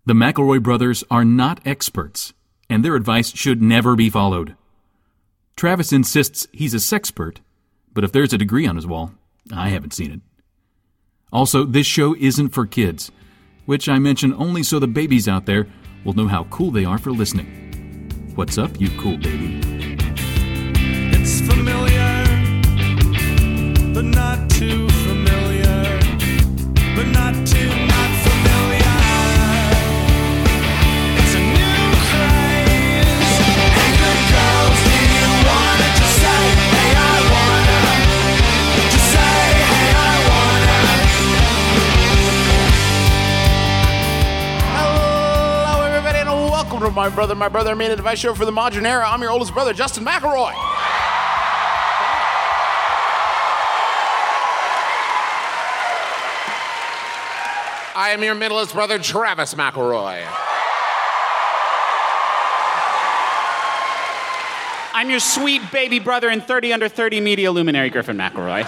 The McElroy brothers are not experts, and their advice should never be followed. Travis insists he's a sexpert, but if there's a degree on his wall, I haven't seen it. Also, this show isn't for kids, which I mention only so the babies out there will know how cool they are for listening. What's up, you cool baby? It's familiar, but not too familiar, but not too not familiar. It's a new craze. Hey, good girls, do you wanna just say, hey, I wanna? Just say, hey, I wanna. Hello, everybody, and welcome to My Brother, Me, and Advice Show for the Modern Era. I'm your oldest brother, Justin McElroy. I am your middleest brother, Travis McElroy. I'm your sweet baby brother and 30 under 30 media luminary, Griffin McElroy.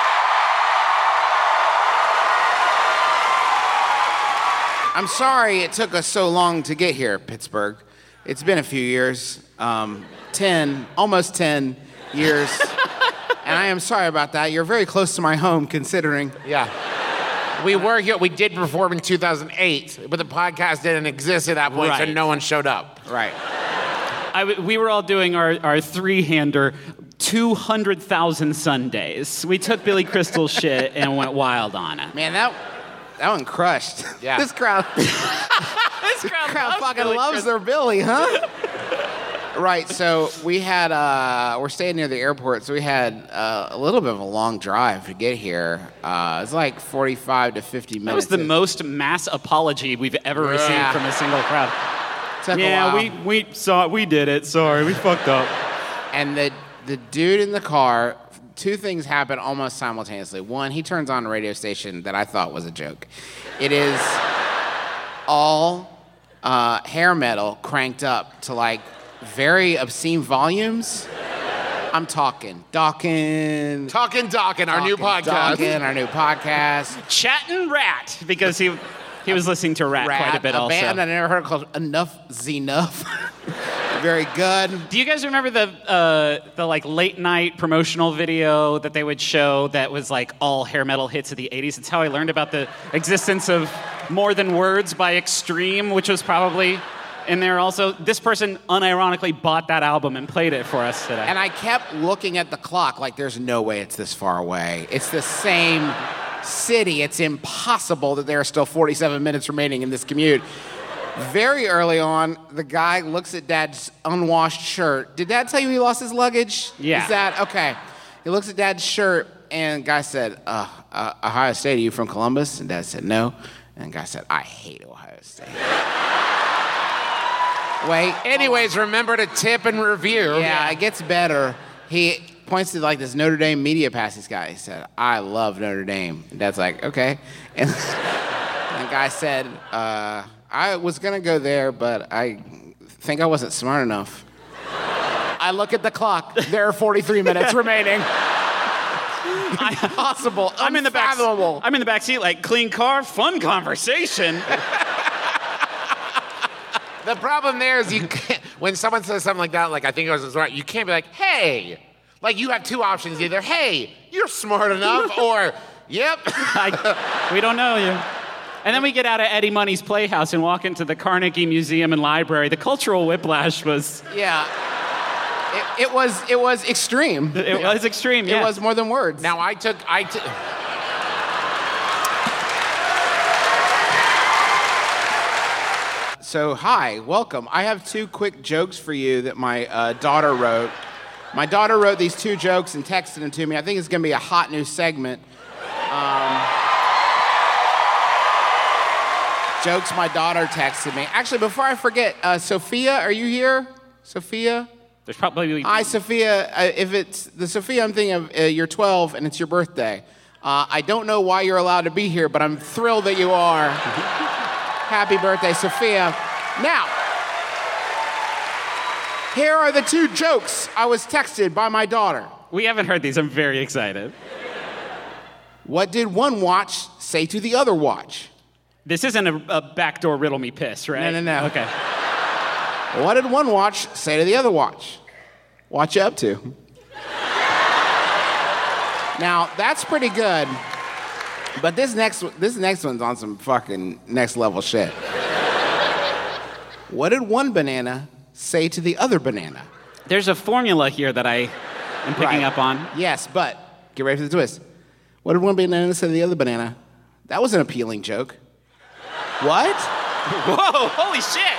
I'm sorry it took us so long to get here, Pittsburgh. It's been a few years, almost 10 years, and I am sorry about that. You're very close to my home, considering. Yeah. We were here. We did perform in 2008, but the podcast didn't exist at that point, so Right. no one showed up. Right. We were all doing our three-hander 200,000 Sundays. We took Billy Crystal's shit and went wild on it. Man, that one crushed. Yeah. This crowd fucking loves their Billy, huh? Right, so we had, we're staying near the airport, so we had a little bit of a long drive to get here. It was like 45 to 50 minutes. That was the most mass apology we've ever received from a single crowd. Took a while. we saw it. We did it. Sorry, we fucked up. And the dude in the car, two things happen almost simultaneously. One, he turns on a radio station that I thought was a joke. It is all hair metal cranked up to like very obscene volumes. I'm talking Dawkins. Talking, our new podcast. Our new podcast. Chatting Rat, because he was listening to Rat quite a bit also. Band I never heard called Enough Z'Nuff. Very good. Do you guys remember the like late night promotional video that they would show that was like all hair metal hits of the 80s? It's how I learned about the existence of More Than Words by Extreme, which was probably in there also. This person unironically bought that album and played it for us today. And I kept looking at the clock like there's no way it's this far away. It's the same city. It's impossible that there are still 47 minutes remaining in this commute. Very early on, the guy looks at Dad's unwashed shirt. Did Dad tell you he lost his luggage? Yeah. Is that okay? He looks at Dad's shirt, and the guy said, Ohio State, are you from Columbus? And Dad said, no. And the guy said, I hate Ohio State. Wait. Anyways, remember to tip and review. Yeah, it gets better. He points to like this Notre Dame media pass he's got. He said, I love Notre Dame. And Dad's like, okay. And the guy said, I was going to go there, but I think I wasn't smart enough. I look at the clock. There are 43 minutes remaining. Impossible. I'm in the back. Unfathomable. I'm in the back seat, like clean car, fun conversation. The problem there is you can't, when someone says something like that, like I think it was smart, you can't be like, hey. Like you have two options, either, hey, you're smart enough, or, yep. We don't know you. And then we get out of Eddie Money's Playhouse and walk into the Carnegie Museum and Library. The cultural whiplash was... Yeah. It was extreme. It was extreme, yeah. It was More Than Words. Now I took So, hi, welcome. I have two quick jokes for you that my daughter wrote. My daughter wrote these two jokes and texted them to me. I think it's going to be a hot new segment. Jokes my daughter texted me. Actually, before I forget, Sophia, are you here? Sophia? There's probably... Hi, Sophia. If it's the Sophia I'm thinking of, you're 12 and it's your birthday. I don't know why you're allowed to be here, but I'm thrilled that you are. Happy birthday, Sophia. Now, here are the two jokes I was texted by my daughter. We haven't heard these. I'm very excited. What did one watch say to the other watch? This isn't a backdoor riddle me piss, right? No. Okay. What did one watch say to the other watch? What you up to? Now, that's pretty good, but this next one's on some fucking next level shit. What did one banana say to the other banana? There's a formula here that I am picking Right. up on. Yes, but get ready for the twist. What did one banana say to the other banana? That was an appealing joke. What? Whoa, holy shit!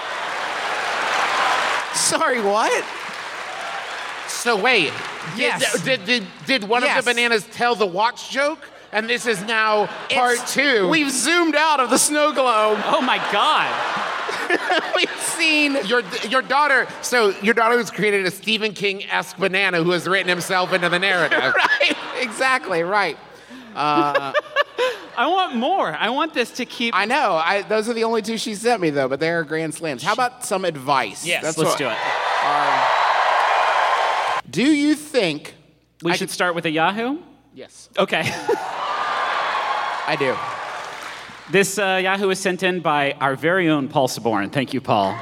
Sorry, what? So wait, Yes. did one Yes. of the bananas tell the watch joke? And this is now part two. We've zoomed out of the snow globe. Oh my god. We've seen. Your daughter has created a Stephen King-esque banana who has written himself into the narrative. Right, exactly, right. I want more. I want this to keep. I know. Those are the only two she sent me, though, but they're grand slams. How about some advice? Yes, let's do it. Do you think We I should could- start with a Yahoo? Yes, Okay. I do. This Yahoo is sent in by our very own Paul Saborn. Thank you, Paul.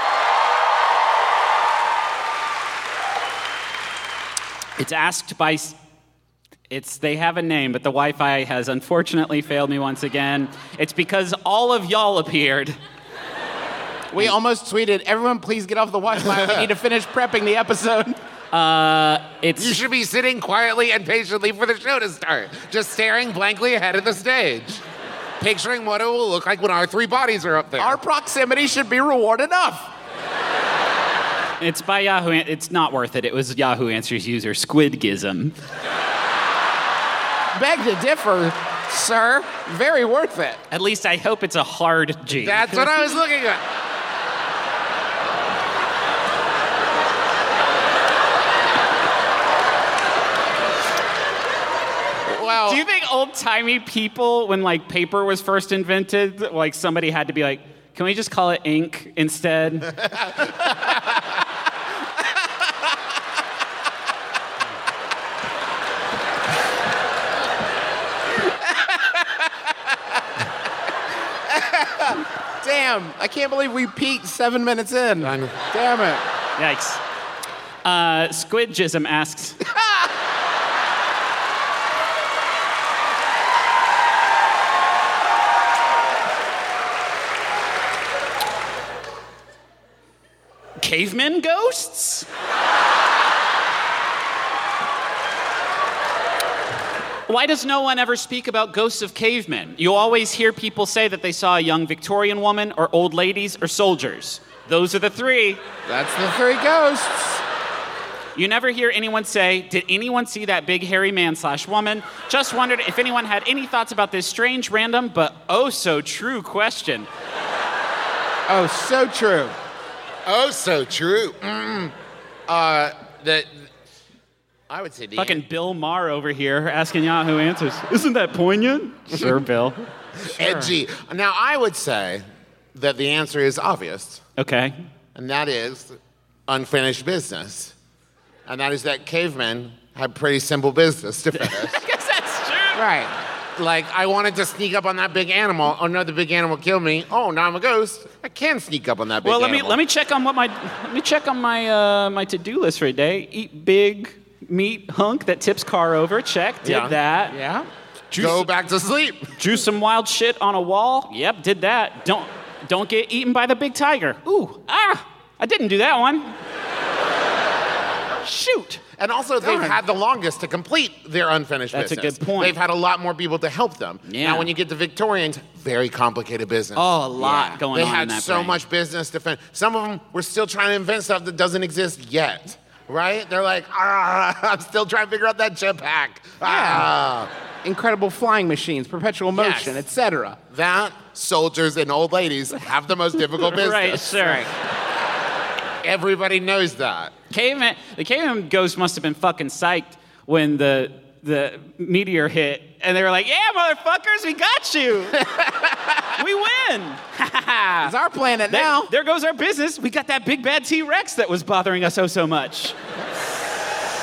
It's asked by. They have a name, but the Wi-Fi has unfortunately failed me once again. It's because all of y'all appeared. We almost tweeted, everyone please get off the Wi-Fi. We need to finish prepping the episode. It's You should be sitting quietly and patiently for the show to start, just staring blankly ahead of the stage, picturing what it will look like when our three bodies are up there. Our proximity should be reward enough. It's by Yahoo. It's not worth it. It was Yahoo Answers user Squidgism. Beg to differ, sir. Very worth it. At least I hope it's a hard G. That's what I was looking at. Well, Do you think old-timey people, when like paper was first invented, like somebody had to be like, can we just call it ink instead? Damn, I can't believe we peaked 7 minutes in. I know. Damn it. Yikes. Squidgism asks, cavemen ghosts? Why does no one ever speak about ghosts of cavemen? You always hear people say that they saw a young Victorian woman or old ladies or soldiers. Those are the three. That's the three ghosts. You never hear anyone say, did anyone see that big hairy man / woman? Just wondered if anyone had any thoughts about this strange, random, but oh so true question. Oh, so true. oh, so true. I would say the Fucking Bill Maher over here asking Yahoo Answers. Isn't that poignant? Sure, Bill. edgy. Now, I would say that the answer is obvious, Okay. and that is unfinished business. And that is that cavemen had pretty simple business to finish. I guess that's true. Right. Like, I wanted to sneak up on that big animal. Oh, no, the big animal killed me. Oh, now I'm a ghost. I can sneak up on that big Well, animal. let me check on what my my to-do list for today. Eat big meat hunk that tips car over. Check. Did Yeah. that. Yeah. Go back to sleep. Drew some wild shit on a wall. Yep, did that. Don't get eaten by the big tiger. Ooh, I didn't do that one. Shoot. And also, they've Darn. had the longest to complete their unfinished That's a business. good point. They've had a lot more people to help them. Yeah. Now, when you get to Victorians, very complicated business. Oh, a lot going They on in had that so brain. much business to finish. Some of them were still trying to invent stuff that doesn't exist yet, right? They're like, I'm still trying to figure out that jetpack. Incredible flying machines, perpetual motion, Yes. etc. That, soldiers and old ladies have the most difficult business. Right, sure. Everybody knows that. The caveman ghost must have been fucking psyched when the meteor hit, and they were like, "Yeah, motherfuckers, we got you. We win." It's our planet now. There goes our business. We got that big bad T-Rex that was bothering us so much.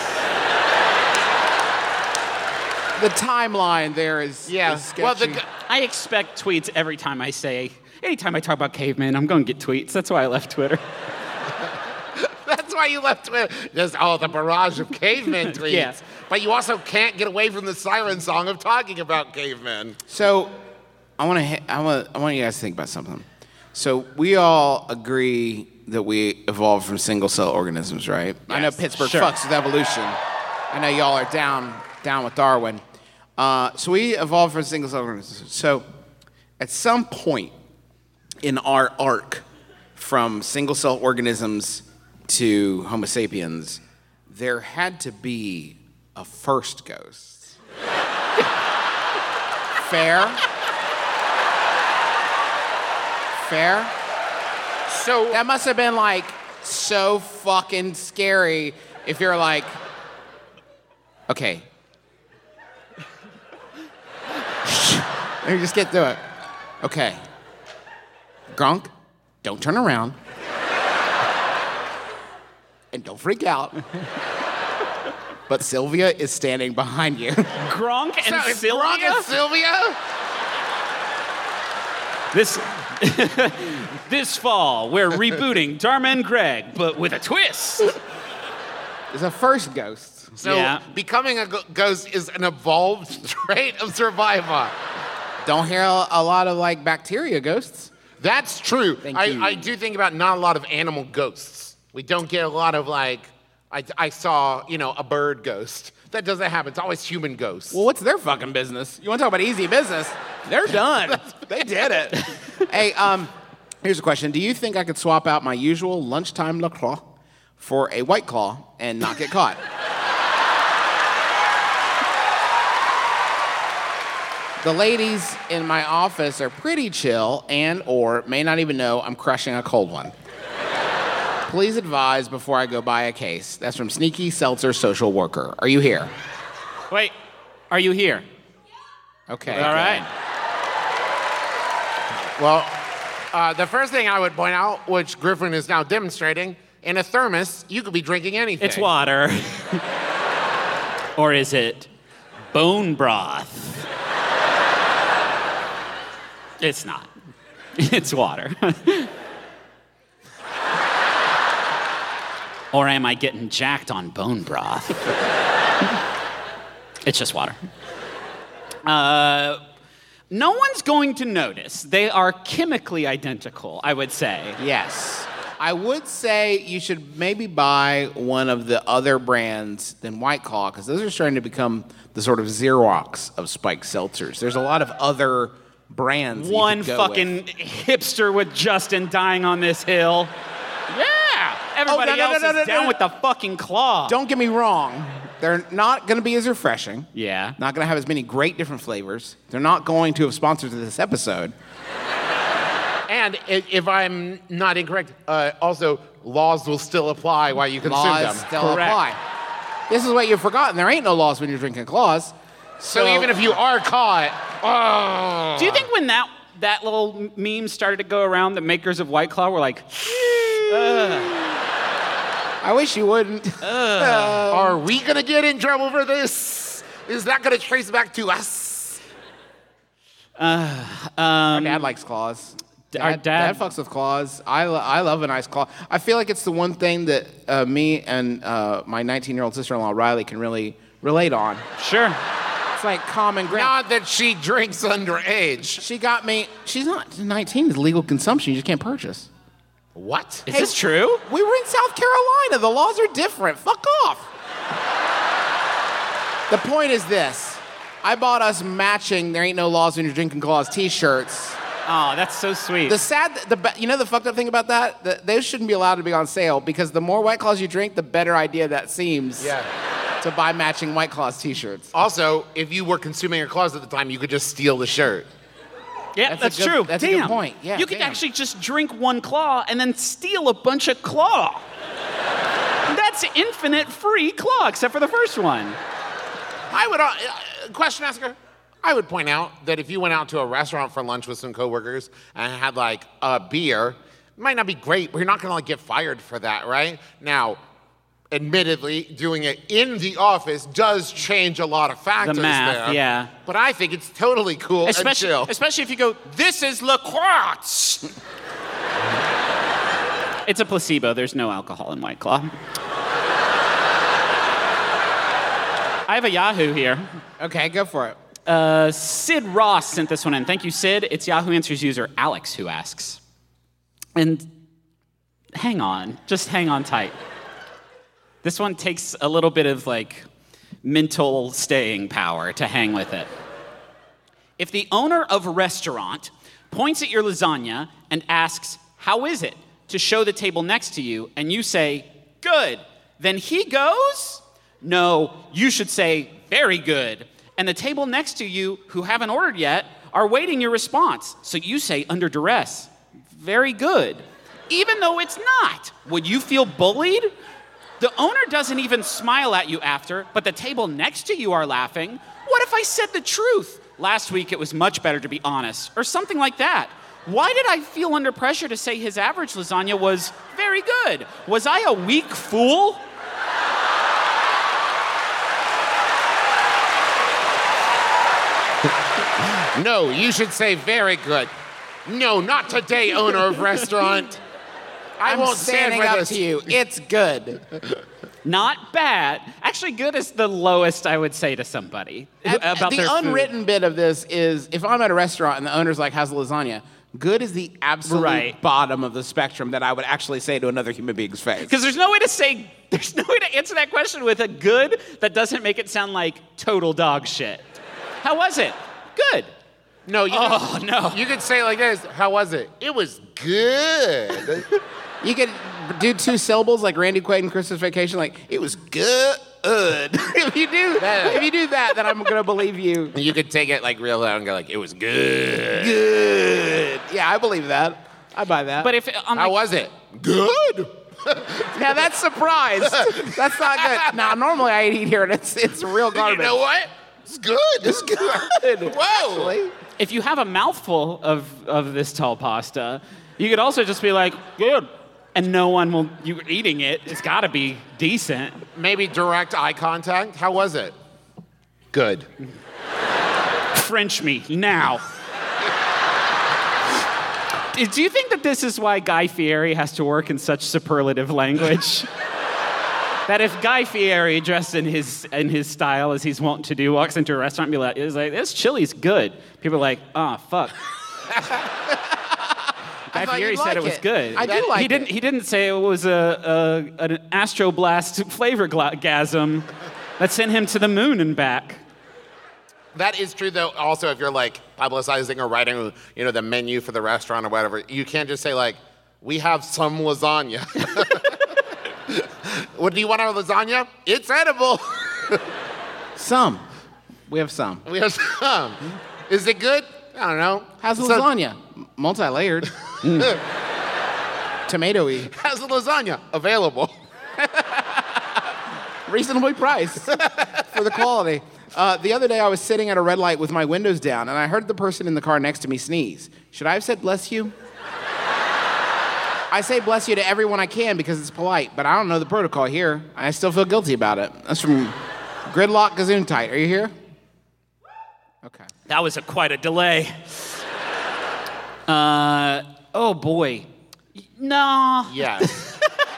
The timeline there is Yeah. is Well, sketchy. I expect tweets anytime I talk about cavemen, I'm going to get tweets. That's why I left Twitter. That's why you left Twitter. Just, the barrage of cavemen tweets. Yeah. But you also can't get away from the siren song of talking about cavemen. So, I want you guys to think about something. So, we all agree that we evolved from single-cell organisms, right? I know Pittsburgh sure. fucks with evolution. I know y'all are down with Darwin. So we evolved from single-cell organisms. So, at some point in our arc from single-cell organisms to Homo sapiens, there had to be a first ghost. Fair? Fair? So That must have been like so fucking scary if you're like, okay. Let me just get through it. Okay. Gronk, don't turn around. And don't freak out. But Sylvia is standing behind you. Gronk and it's Sylvia? Gronk and Sylvia? This fall, we're rebooting Dharma and Greg, but with a twist. It's a first ghost. So Yeah. becoming a ghost is an evolved trait of survival. Don't hear a lot of like bacteria ghosts. That's true. Thank you. I do think about not a lot of animal ghosts. We don't get a lot of like, I saw, a bird ghost. That doesn't happen. It's always human ghosts. Well, what's their fucking business? You want to talk about easy business? They're done. They did it. Hey, here's a question. Do you think I could swap out my usual lunchtime La Croix for a White Claw and not get caught? The ladies in my office are pretty chill and or may not even know I'm crushing a cold one. Please advise before I go buy a case. That's from Sneaky Seltzer Social Worker. Are you here? Wait, are you here? Okay. All right. Well, the first thing I would point out, which Griffin is now demonstrating, in a thermos, you could be drinking anything. It's water. Or is it bone broth? It's not. It's water. Or am I getting jacked on bone broth? It's just water. No one's going to notice. They are chemically identical, I would say. Yes. I would say you should maybe buy one of the other brands than White Claw, because those are starting to become the sort of Xerox of spiked seltzers. There's a lot of other brands. that you One could go fucking with. hipster with Justin dying on this hill. Yeah! Everybody no, else no, is down with the fucking claw. Don't get me wrong. They're not going to be as refreshing. Yeah. Not going to have as many great different flavors. They're not going to have sponsors of this episode. And if I'm not incorrect, also, laws will still apply while you consume Laws them. still Correct. apply. This is what you've forgotten. There ain't no laws when you're drinking claws. So even if you are caught, Do you think when that little meme started to go around, the makers of White Claw were like, I wish you wouldn't. are we going to get in trouble for this? Is that going to trace back to us? My dad likes claws. Our dad- fucks with claws. I love a nice claw. I feel like it's the one thing that me and my 19-year-old sister-in-law Riley can really relate on. sure. It's like common ground. Not that she drinks underage. She got me. She's not 19. It's legal consumption. You just can't purchase. What? Is this true? We were in South Carolina. The laws are different. Fuck off. The point is this. I bought us matching There Ain't No Laws When You're Drinking Claws t-shirts. Oh, that's so sweet. The fucked up thing about that? Those shouldn't be allowed to be on sale because the more White Claws you drink, the better idea that seems to buy matching White Claws t-shirts. Also, if you were consuming your claws at the time, you could just steal the shirt. Yeah, That's that's a good- true. that's a Damn. good point. Yeah, you could damn. actually just drink one claw and then steal a bunch of claw. That's infinite free claw, except for the first one. I would, question asker, I would point out that if you went out to a restaurant for lunch with some coworkers and had like a beer, it might not be great, but you're not gonna like get fired for that, right? Now, admittedly, doing it in the office does change a lot of factors math, there. yeah. But I think it's totally cool and chill. Especially if you go, this is Le Quartz. It's a placebo. There's no alcohol in White Claw. I have a Yahoo here. Okay, go for it. Sid Ross sent this one in. Thank you, Sid. It's Yahoo Answers user Alex who asks. And hang on. Just hang on tight. This one takes a little bit of, mental staying power to hang with it. If the owner of a restaurant points at your lasagna and asks, "How is it?" to show the table next to you, and you say, "Good," then he goes, "No, you should say, very good." And the table next to you, who haven't ordered yet, are waiting your response. So you say under duress, "Very good," even though it's not. Would you feel bullied? The owner doesn't even smile at you after, but the table next to you are laughing. What if I said the truth? Last week it was much better to be honest, or something like that. Why did I feel under pressure to say his average lasagna was very good? Was I a weak fool? No, you should say very good. No, not today, owner of restaurant. I I'm won't stand standing for up this. to you. It's good. Not bad. Actually, good is the lowest I would say to somebody about the their food. unwritten bit of this is if I'm at a restaurant and the owner's like, "How's the lasagna?" Good is the absolute Right. bottom of the spectrum that I would actually say to another human being's face. Because there's no way to answer that question with a good that doesn't make it sound like total dog shit. How was it? Good. No, No. You could say it like this. How was it? It was good. You could do two syllables like Randy Quaid in Christmas Vacation, like, "It was good." if you do that, then I'm gonna believe you. You could take it real loud and go it was good. Good. Yeah, I believe that. I buy that. But if How was it? Good. yeah, that's surprise. That's not good. Now, normally I eat here and it's real garbage. You know what? It's good. It's good. Whoa. Actually. if you have a mouthful of this tall pasta, you could also just be like, good. And no one will, you're eating it. It's got to be decent. Maybe direct eye contact. How was it? Good. French me now. Do you think that this is why Guy Fieri has to work in such superlative language? That if Guy Fieri, dressed in his style as he's wont to do, walks into a restaurant and be like, this chili's good. People are like, oh, fuck. Guy Fieri said it was good. I do like it. He didn't say it was an Astroblast flavor-gasm that sent him to the moon and back. That is true, though. Also, if you're publicizing or writing, the menu for the restaurant or whatever, you can't just say we have some lasagna. What do you want our lasagna? It's edible. Some. We have some. We have some. Is it good? I don't know. How's the lasagna? Multi-layered. Tomato-y. How's the lasagna? Available. Reasonably priced for the quality. The other day I was sitting at a red light with my windows down and I heard the person in the car next to me sneeze. Should I have said bless you? I say bless you to everyone I can because it's polite, but I don't know the protocol here. I still feel guilty about it. That's from Gridlock Gesundheit. Are you here? Okay. That was quite a delay. Oh boy. No. Yes.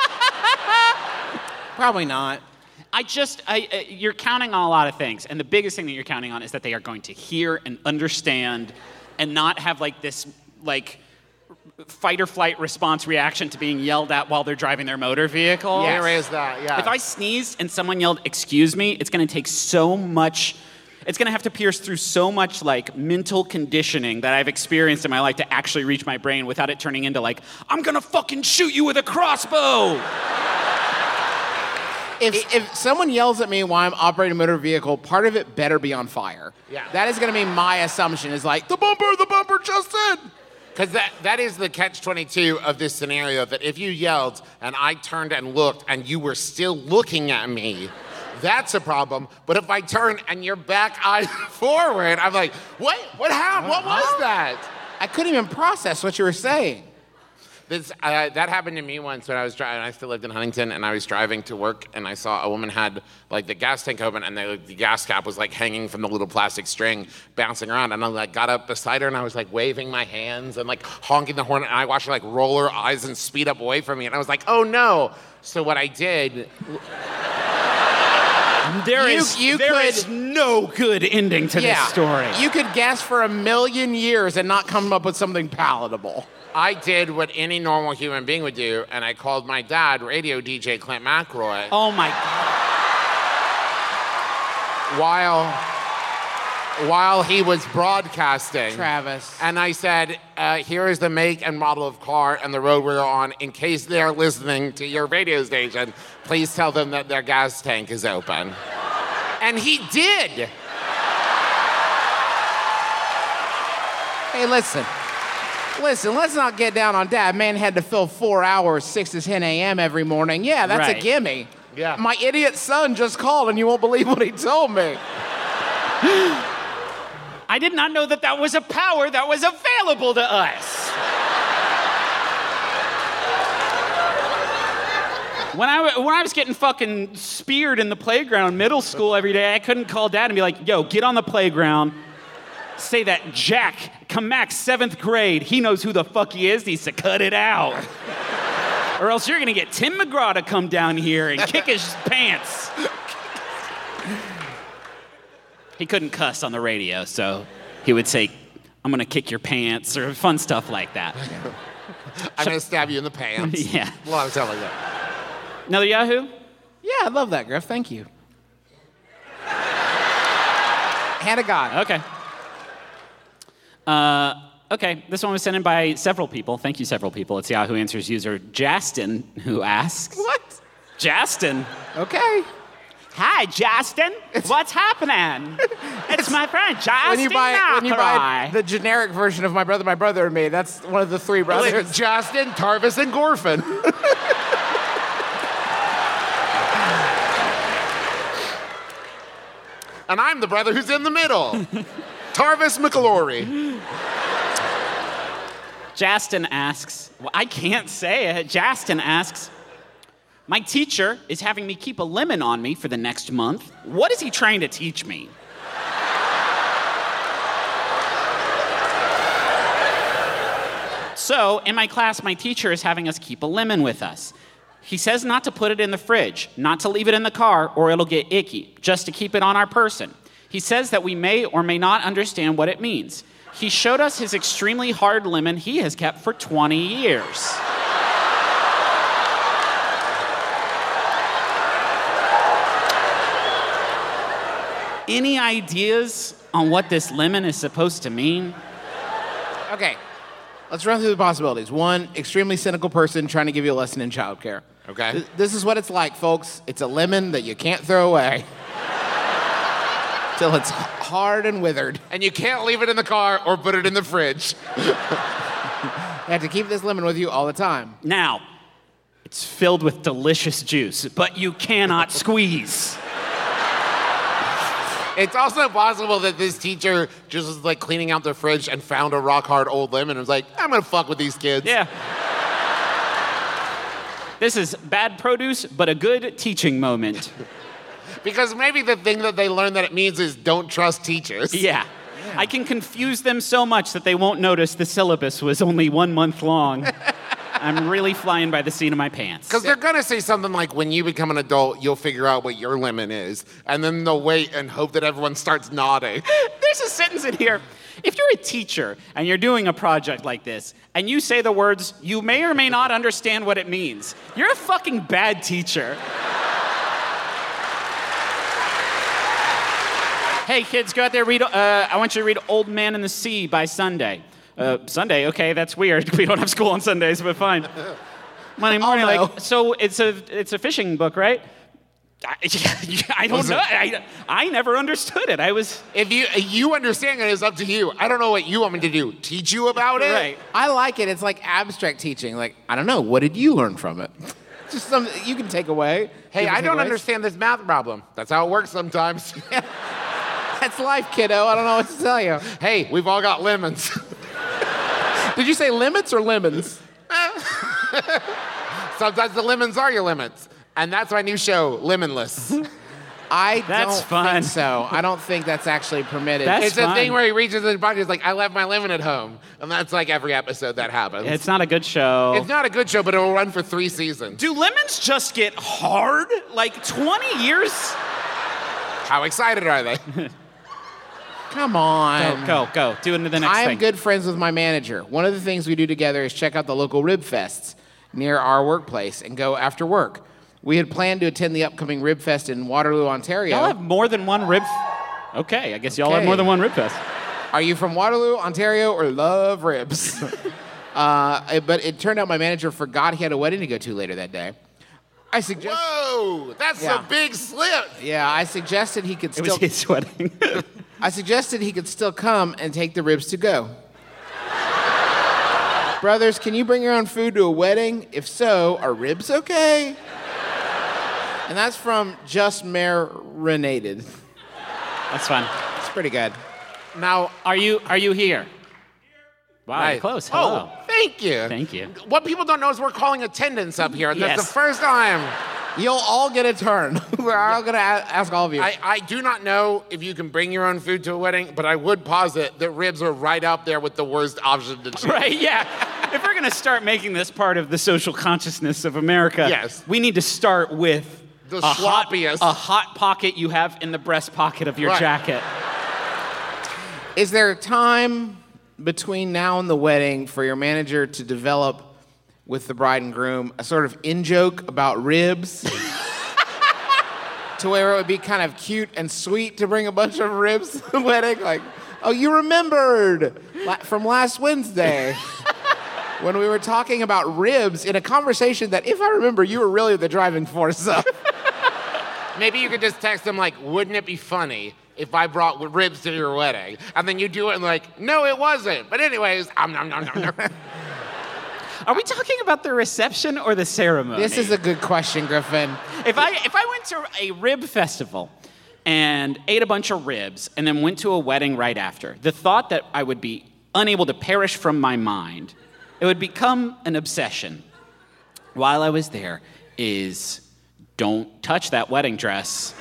Probably not. You're counting on a lot of things, and the biggest thing that you're counting on is that they are going to hear and understand and not have this fight or flight response reaction to being yelled at while they're driving their motor vehicle. There is that, yeah. If I sneezed and someone yelled, excuse me, it's going to take so much, it's going to have to pierce through so much mental conditioning that I've experienced in my life to actually reach my brain without it turning into I'm going to fucking shoot you with a crossbow. If someone yells at me while I'm operating a motor vehicle, part of it better be on fire. Yeah. That is going to be my assumption is the bumper just in. Because that is the catch-22 of this scenario, that if you yelled and I turned and looked and you were still looking at me, that's a problem. But if I turn and your back eye forward, I'm like, what happened? What was that? I couldn't even process what you were saying. That happened to me once when I was driving. I still lived in Huntington, and I was driving to work, and I saw a woman had like the gas tank open, and the gas cap was like hanging from the little plastic string, bouncing around. And I like got up beside her, and I was like waving my hands and like honking the horn, and I watched her like roll her eyes and speed up away from me, and I was like, oh no. So what I did. There You is could- no good ending to this story. You could guess for 1,000,000 years and not come up with something palatable. I did what any normal human being would do, and I called my dad, radio DJ Clint McElroy, Oh my God. while he was broadcasting. Travis. And I said, here is the make and model of car and the road we're on. In case they're listening to your radio station, please tell them that their gas tank is open. And he did. Hey, listen, let's not get down on Dad. Man had to fill 4 hours, 6 to 10 a.m. every morning. Yeah, that's Right. a gimme. Yeah. My idiot son just called, and you won't believe what he told me. I did not know that was a power that was available to us. When I was getting fucking speared in the playground, middle school every day, I couldn't call Dad and be like, yo, get on the playground, say that Jack Kamak, 7th grade, he knows who the fuck he is, needs to cut it out. Or else you're gonna get Tim McGraw to come down here and kick his pants. He couldn't cuss on the radio, so he would say, I'm gonna kick your pants, or fun stuff like that. I'm going to stab you in the pants. Yeah. A lot of stuff like that. Another Yahoo? Yeah, I love that, Griff. Thank you. Hand of God. Okay, this one was sent in by several people. Thank you, several people. It's Yahoo Answers user Justin who asks. What? Justin. Okay. Hi, Justin. What's happening? It's my friend, Justin When you buy McElroy. the generic version of My Brother, and Me, that's one of the three brothers. Justin, Tarvis, and Gorfin. And I'm the brother who's in the middle. Tarvis McElroy. Justin asks, well, I can't say it. Justin asks, my teacher is having me keep a lemon on me for the next month. What is he trying to teach me? So, in my class, my teacher is having us keep a lemon with us. He says not to put it in the fridge, not to leave it in the car, or it'll get icky, just to keep it on our person. He says that we may or may not understand what it means. He showed us his extremely hard lemon he has kept for 20 years. Any ideas on what this lemon is supposed to mean? Okay, let's run through the possibilities. One, extremely cynical person trying to give you a lesson in childcare. Okay. This is what it's like, folks. It's a lemon that you can't throw away till it's hard and withered. And you can't leave it in the car or put it in the fridge. You have to keep this lemon with you all the time. Now, it's filled with delicious juice, but you cannot squeeze. It's also possible that this teacher just was like cleaning out the fridge and found a rock hard old lemon and was like, I'm gonna fuck with these kids. Yeah. This is bad produce, but a good teaching moment. Because maybe the thing that they learned that it means is don't trust teachers. Yeah. I can confuse them so much that they won't notice the syllabus was only 1 month long. I'm really flying by the seat of my pants. Because they're gonna say something like, when you become an adult, you'll figure out what your lemon is. And then they'll wait and hope that everyone starts nodding. There's a sentence in here. If you're a teacher and you're doing a project like this, and you say the words, you may or may not understand what it means, you're a fucking bad teacher. Hey kids, go out there, read, I want you to read Old Man in the Sea by Sunday. Sunday, okay, that's weird. We don't have school on Sundays, but fine. Monday morning, no. like, so it's a fishing book, right? I don't know. I never understood it. I was If you understand it, it's up to you. I don't know what you want me to do. Teach you about it? right. I like it. It's like abstract teaching. Like, I don't know. What did you learn from it? Just something you can take away. Hey, Different I don't takeaways. understand this math problem. That's how it works sometimes. That's life, kiddo. I don't know what to tell you. Hey, we've all got lemons. Did you say limits or lemons? Sometimes the lemons are your limits. And that's my new show, Lemonless. I That's don't fun. think so. I don't think that's actually permitted. That's It's a fun. thing where he reaches the body, he's like, I left my lemon at home. And that's like every episode that happens. It's not a good show. It's not a good show, but it'll run for 3 seasons. Do lemons just get hard? Like 20 years? How excited are they? Come on. Go. Do into the next I am thing. good friends with my manager. One of the things we do together is check out the local rib fests near our workplace and go after work. We had planned to attend the upcoming Rib Fest in Waterloo, Ontario. Y'all have more than one rib. Okay, I guess y'all have Okay. more than one rib fest. Are you from Waterloo, Ontario, or love ribs? But it turned out my manager forgot he had a wedding to go to later that day. I suggest. Whoa, that's Yeah. a big slip. Yeah, I suggested he could It still. was his wedding. I suggested he could still come and take the ribs to go. Brothers, can you bring your own food to a wedding? If so, are ribs okay? And that's from Just Marinated. That's fun. It's pretty good. Now, Are you here? Wow, Nice. you're close. Hello. Oh, thank you. Thank you. What people don't know is we're calling attendance up here, and that's Yes. the first time. You'll all get a turn. We're all gonna ask all of you. I do not know if you can bring your own food to a wedding, but I would posit that ribs are right up there with the worst option to choose. Right, yeah. If we're going to start making this part of the social consciousness of America, Yes. we need to start with The a sloppiest. hot pocket you have in the breast pocket of your Right. jacket. Is there time between now and the wedding for your manager to develop with the bride and groom a sort of in-joke about ribs? To where it would be kind of cute and sweet to bring a bunch of ribs to the wedding? Like, oh, you remembered from last Wednesday when we were talking about ribs in a conversation that, if I remember, you were really the driving force of. Maybe you could just text them like, wouldn't it be funny if I brought ribs to your wedding? And then you do it and like, no, it wasn't. But anyways, nom, nom, nom, nom. Are we talking about the reception or the ceremony? This is a good question, Griffin. If I went to a rib festival and ate a bunch of ribs and then went to a wedding right after, the thought that I would be unable to perish from my mind, it would become an obsession. While I was there is, don't touch that wedding dress.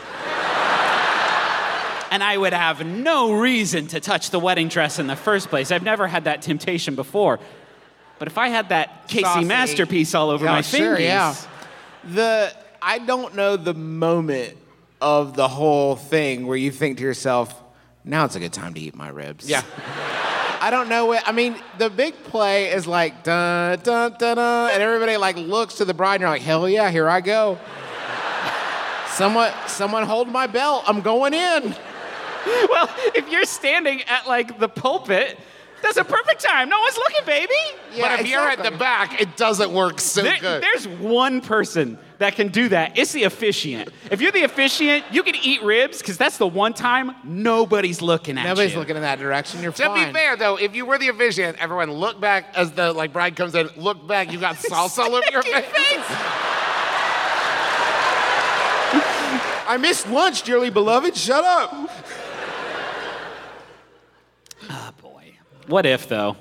And I would have no reason to touch the wedding dress in the first place. I've never had that temptation before. But if I had that Casey Saucy. masterpiece all over my sure, fingers, yeah. I don't know the moment of the whole thing where you think to yourself, now it's a good time to eat my ribs. Yeah. I don't know it. I mean, the big play is like dun dun dun dun, and everybody like looks to the bride and you're like, hell yeah, here I go. Someone hold my belt. I'm going in. well, if you're standing at like the pulpit, that's a perfect time. No one's looking, baby. Yeah, But if you're at the exactly. back, it doesn't work so good. There's one person that can do that. It's the officiant. If you're the officiant, you can eat ribs because that's the one time nobody's looking at Nobody's you. looking in that direction. You're To fine. be fair, though, if you were the officiant, everyone look back as the like bride comes in. Look back, you got salsa all over your face. I missed lunch, dearly beloved. Shut up. Oh, boy. What if, though?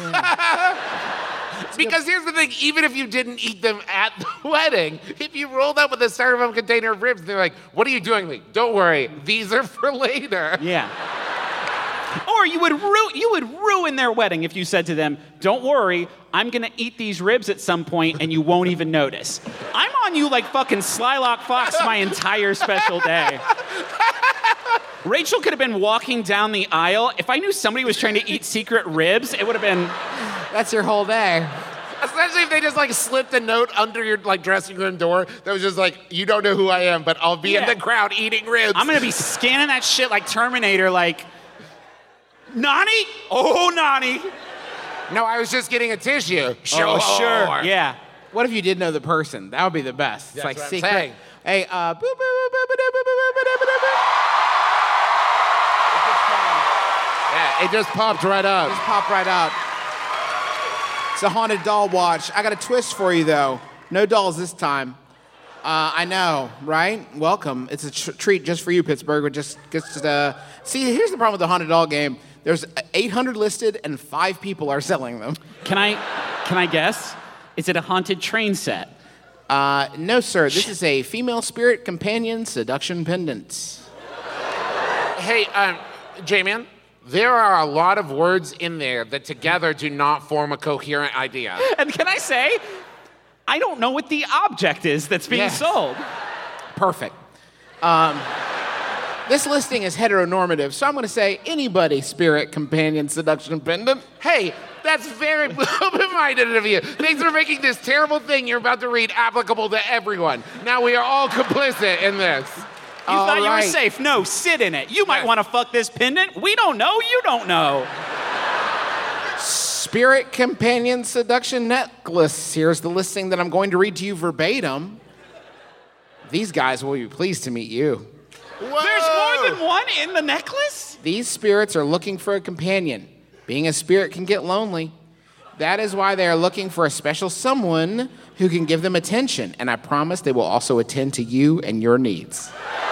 Because here's the thing: even if you didn't eat them at the wedding, if you rolled up with a styrofoam container of ribs, they're like, "What are you doing?" Like, don't worry, these are for later. Yeah. Or you would ruin their wedding if you said to them, "Don't worry, I'm gonna eat these ribs at some point and you won't even notice." I'm on you like fucking Slylock Fox my entire special day. Rachel could have been walking down the aisle. If I knew somebody was trying to eat secret ribs, it would have been. That's your whole day. Especially if they just like slipped a note under your like dressing room door that was just like, "You don't know who I am, but I'll be in Yeah. the crowd eating ribs." I'm gonna be scanning that shit like Terminator, like, Nani? Oh, Nani. No, I was just getting a tissue. Oh, sure. Yeah. What if you did know the person? That would be the best. It's That's like what I'm secret. saying. Hey, boop, boop, boop, boop, boop, boop, boop, boop, boop, boop, boop. Yeah, it just popped right up. Just pop right up. It's a haunted doll watch. I got a twist for you though. No dolls this time. I know, right? Welcome. It's a treat just for you, Pittsburgh. See, here's the problem with the haunted doll game. There's 800 listed and 5 people are selling them. Can I guess? Is it a haunted train set? No, sir. This is a female spirit companion seduction pendant. Hey, J-Man, there are a lot of words in there that together do not form a coherent idea. And can I say, I don't know what the object is that's being Yes. sold. Perfect. This listing is heteronormative, so I'm going to say anybody spirit companion seduction pendant. Hey, that's very open-minded of you. Thanks for making this terrible thing you're about to read applicable to everyone. Now we are all complicit in this. You thought you were right. safe. No, sit in it. You might Yes. want to fuck this pendant. We don't know. You don't know. Spirit companion seduction necklace. Here's the listing that I'm going to read to you verbatim. These guys will be pleased to meet you. There's more than one in the necklace? These spirits are looking for a companion. Being a spirit can get lonely. That is why they are looking for a special someone who can give them attention, and I promise they will also attend to you and your needs.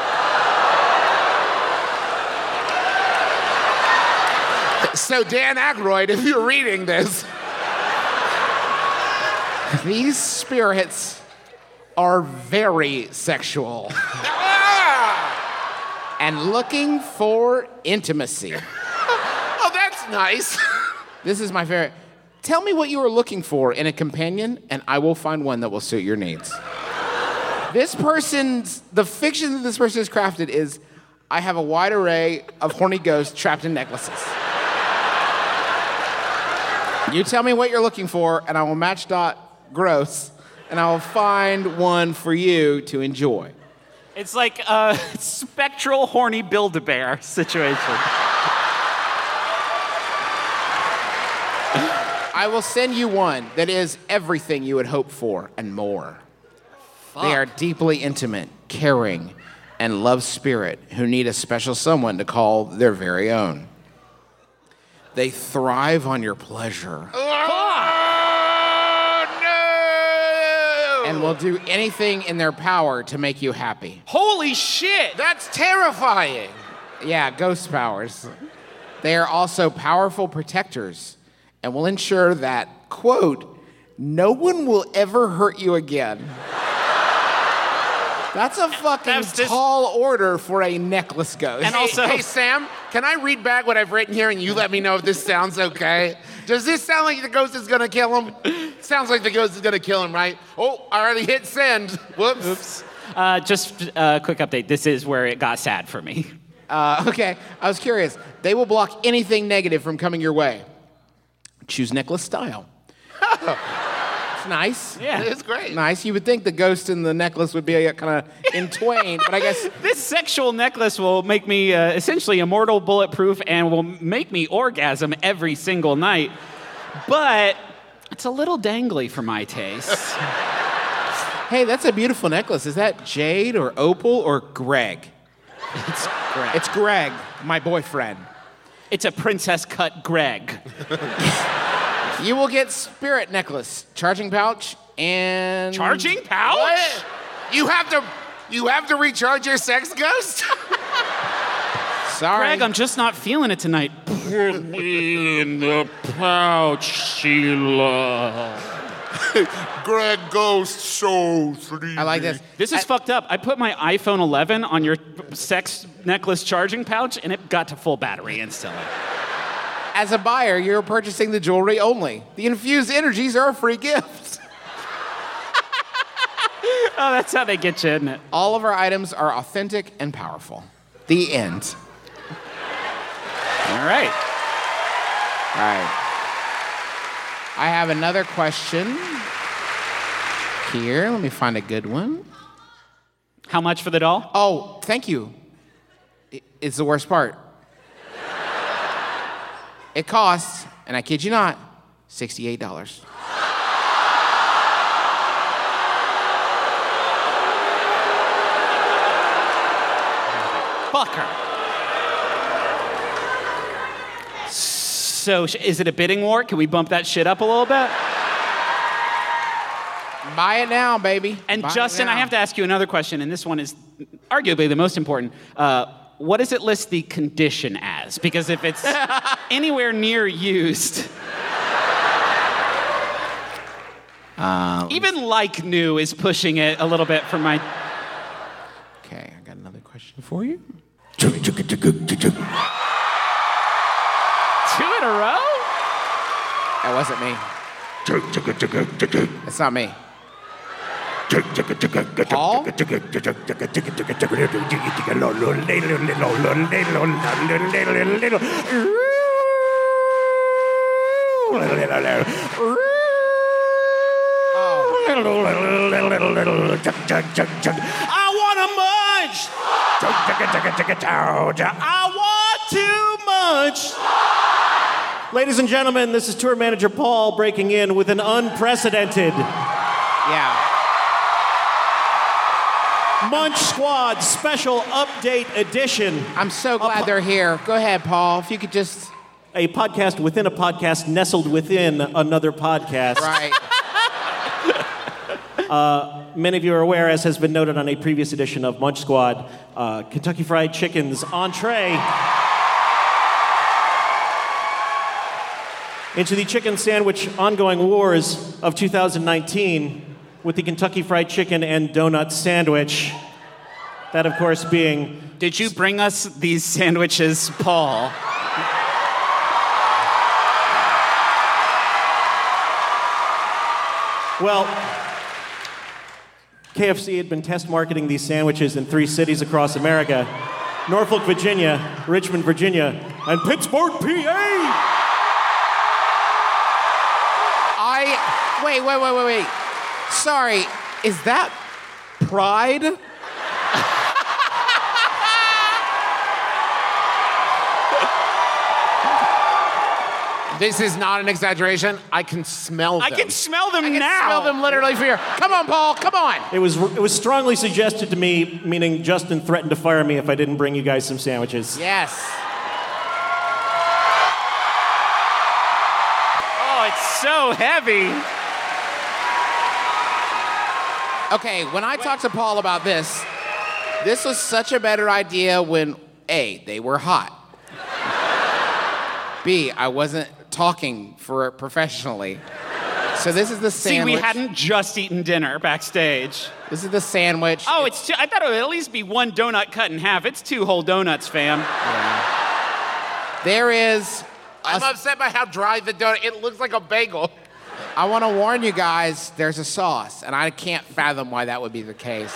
So Dan Aykroyd, if you're reading this, These spirits are very sexual and looking for intimacy. oh, that's nice. This is my favorite. Tell me what you are looking for in a companion, and I will find one that will suit your needs. The fiction that this person has crafted is, I have a wide array of horny ghosts trapped in necklaces. You tell me what you're looking for, and I will match gross, and I will find one for you to enjoy. It's like a spectral, horny Build-A-Bear situation. I will send you one that is everything you would hope for and more. They are deeply intimate, caring, and love spirit who need a special someone to call their very own. They thrive on your pleasure Oh, no! and will do anything in their power to make you happy. Holy shit! That's terrifying. Yeah, ghost powers. They are also powerful protectors and will ensure that, quote, no one will ever hurt you again. That's a fucking That's just- tall order for a necklace ghost. And also- Hey, Sam, can I read back what I've written here and you let me know if this sounds okay? Does this sound like the ghost is gonna kill him? Sounds like the ghost is gonna kill him, right? Oh, I already hit send. Whoops. Oops. Just a quick update. This is where it got sad for me. Okay, I was curious. They will block anything negative from coming your way. Choose necklace style. It's nice. Yeah. It's great. Nice. You would think the ghost in the necklace would be kind of in twain, but I guess This sexual necklace will make me essentially immortal, bulletproof, and will make me orgasm every single night. But it's a little dangly for my taste. hey, that's a beautiful necklace. Is that Jade or Opal or Greg? It's Greg. It's Greg, my boyfriend. It's a princess cut Greg. You will get spirit necklace, charging pouch, and Charging pouch? What? You have to recharge your sex ghost? Sorry. Greg, I'm just not feeling it tonight. Put me in the pouch, Sheila. Greg Ghost so sleepy. I like this. This is fucked up. I put my iPhone 11 on your sex necklace charging pouch, and it got to full battery instantly. As a buyer, you're purchasing the jewelry only. The infused energies are a free gift. Oh, that's how they get you, isn't it? All of our items are authentic and powerful. The end. All right. All right. I have another question here. Let me find a good one. How much for the doll? Oh, thank you. It's the worst part. It costs, and I kid you not, $68. Fuck her. So, is it a bidding war? Can we bump that shit up a little bit? Buy it now, baby. And Buy it Justin, I now. have to ask you another question, and this one is arguably the most important. What does it list the condition as? Because if it's anywhere near used. Even like new is pushing it a little bit for my. Okay, I got another question for you. 2 in a row? That wasn't me. It's not me. Paul? I want a munch. I want too much. Ladies and gentlemen, this is tour manager Paul breaking in with an unprecedented Yeah. Munch Squad special update edition. I'm so glad they're here. Go ahead, Paul. If you could just. A podcast within a podcast nestled within another podcast. Right. Many of you are aware, as has been noted on a previous edition of Munch Squad, Kentucky Fried Chicken's entree into the chicken sandwich ongoing wars of 2019 with the Kentucky Fried Chicken and Donut Sandwich. That, of course, being... Did you bring us these sandwiches, Paul? Well, KFC had been test marketing these sandwiches in 3 cities across America: Norfolk, Virginia, Richmond, Virginia, and Pittsburgh, PA. Wait. Sorry, is that Pride? This is not an exaggeration. I can smell them. I can smell them I can now. smell them literally from here. Come on, Paul. Come on. It was strongly suggested to me, meaning Justin threatened to fire me if I didn't bring you guys some sandwiches. Yes. Oh, it's so heavy. Okay, when I talked to Paul about this was such a better idea when A, they were hot. B, I wasn't talking for it professionally. So this is the sandwich. See, we hadn't just eaten dinner backstage. This is the sandwich. Oh, it's two. I thought it would at least be 1 donut cut in half. It's 2 whole donuts, fam. There is. I'm upset by how dry the donut. It looks like a bagel. I want to warn you guys. There's a sauce, and I can't fathom why that would be the case.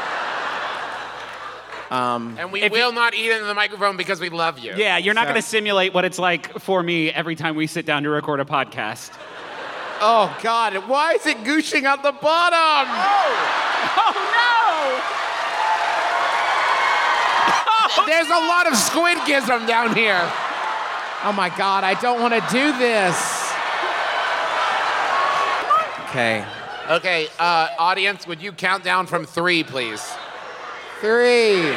And we will not eat into the microphone because we love you. Yeah, you're not So- going to simulate what it's like for me every time we sit down to record a podcast. Oh God! Why is it gooshing out the bottom? Oh, There's a lot of squidgism down here. Oh my God! I don't want to do this. Okay. Okay, audience, would you count down from 3, please? 3.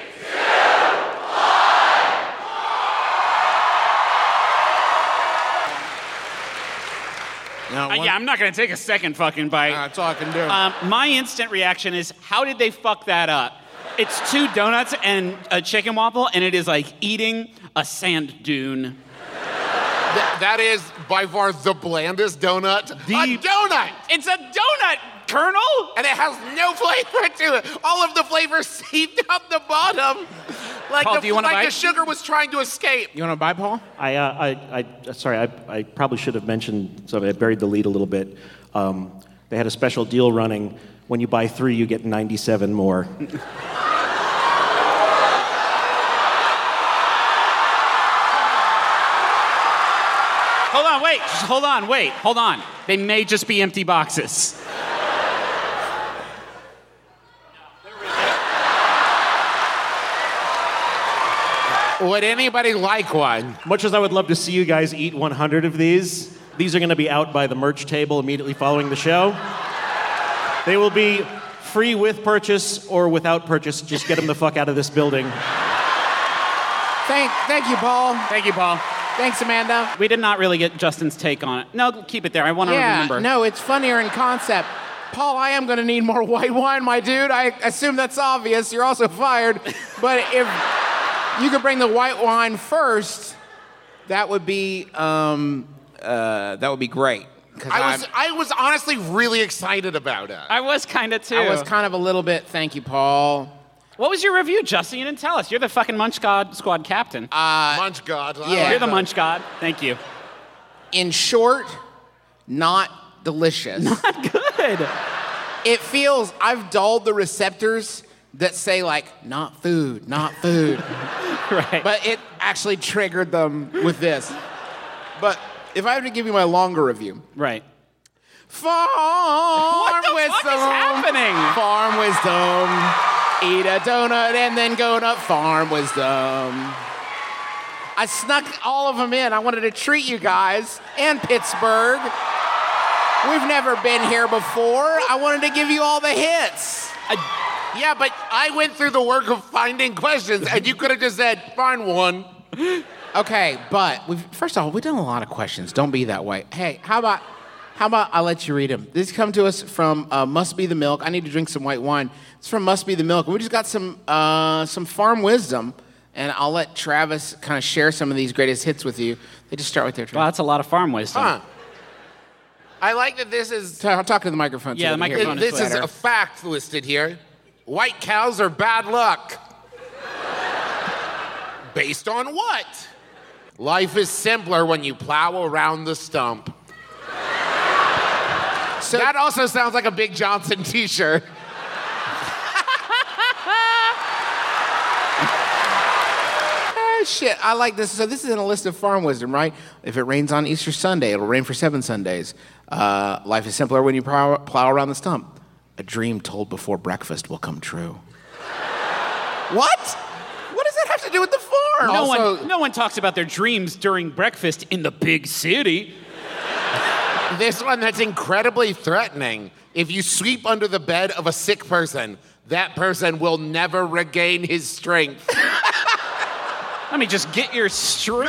Yeah, I'm not going to take a second fucking bite. That's all I can do. My instant reaction is, how did they fuck that up? It's 2 donuts and a chicken waffle, and it is like eating a sand dune. That is by far the blandest donut. A donut! It's a donut, Colonel! And it has no flavor to it. All of the flavor seeped out the bottom. Like, Paul, do you wanna like bite? the sugar was trying to escape. You want to buy, Paul? I probably should have mentioned, so I buried the lead a little bit. They had a special deal running. When you buy 3, you get 97 more. Hold on. They may just be empty boxes. Would anybody like one? Much as I would love to see you guys eat 100 of these are going to be out by the merch table immediately following the show. They will be free with purchase or without purchase. Just get them the fuck out of this building. Thank you, Paul. Thank you, Paul. Thanks, Amanda. We did not really get Justin's take on it. No, keep it there. I want to remember. No, it's funnier in concept. Paul, I am going to need more white wine, my dude. I assume that's obvious. You're also fired. But if you could bring the white wine first, that would be great. I was honestly really excited about it. I was kind of too. I was kind of a little bit. Thank you, Paul. What was your review, Justin? You didn't tell us. You're the fucking Munch God Squad captain. Munch God. yeah. You're the Munch God. Thank you. In short, not delicious. Good. It feels, I've dulled the receptors that say like, not food, not food. Right. But it actually triggered them with this. But if I have to give you my longer review. Right. Farm What the wisdom. fuck is happening? Farm wisdom. Eat a donut and then go to farm wisdom. I snuck all of them in. I wanted to treat you guys and Pittsburgh. We've never been here before. I wanted to give you all the hits. Yeah, but I went through the work of finding questions, and you could have just said, find one. Okay, but first of all, we've done a lot of questions. Don't be that way. Hey, how about I let you read them? These come to us from Must Be the Milk. I need to drink some white wine. It's from Must Be the Milk. We just got some farm wisdom, and I'll let Travis kind of share some of these greatest hits with you. They just start right there, Well, Travis. that's a lot of farm wisdom. Huh. I like that this is I'm talking to the microphone. Yeah, so the they can hear microphone me. is this is better. a fact listed here. White cows are bad luck. Based on what? Life is simpler when you plow around the stump. So That also sounds like a Big Johnson t-shirt. shit, I like this. So this is in a list of farm wisdom, right? If it rains on Easter Sunday, it'll rain for 7 Sundays. Life is simpler when you plow around the stump. A dream told before breakfast will come true. What? What does that have to do with the farm? No one talks about their dreams during breakfast in the big city. This one that's incredibly threatening. If you sweep under the bed of a sick person, that person will never regain his strength. Let me just get your strength.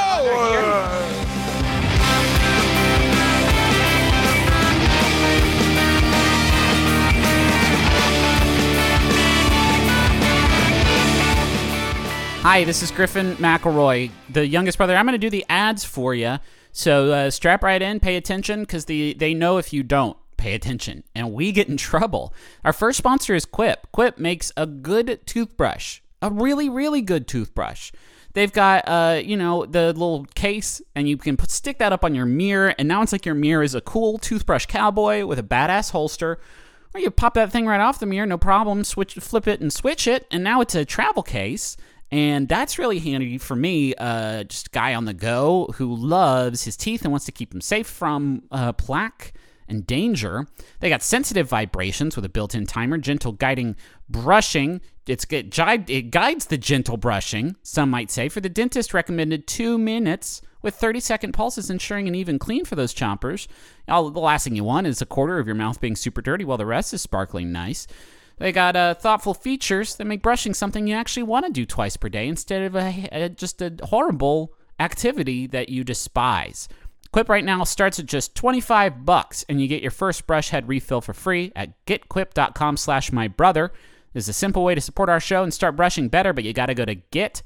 Hi, this is Griffin McElroy, the youngest brother. I'm going to do the ads for you. So strap right in, pay attention, because they know if you don't pay attention, and we get in trouble. Our first sponsor is Quip. Quip makes a good toothbrush, a really, really good toothbrush. They've got, the little case, and you can stick that up on your mirror, and now it's like your mirror is a cool toothbrush cowboy with a badass holster. Or you pop that thing right off the mirror, no problem, flip it and switch it, and now it's a travel case. And that's really handy for me, just a guy on the go who loves his teeth and wants to keep them safe from plaque and danger. They got sensitive vibrations with a built-in timer, gentle guiding brushing. It guides the gentle brushing, some might say. For the dentist, recommended 2 minutes with 30-second pulses, ensuring an even clean for those chompers. The last thing you want is a quarter of your mouth being super dirty while the rest is sparkling nice. They got thoughtful features that make brushing something you actually want to do twice per day instead of just a horrible activity that you despise. Quip right now starts at just $25, and you get your first brush head refill for free at getquip.com/mybrother. There's a simple way to support our show and start brushing better, but you got to go to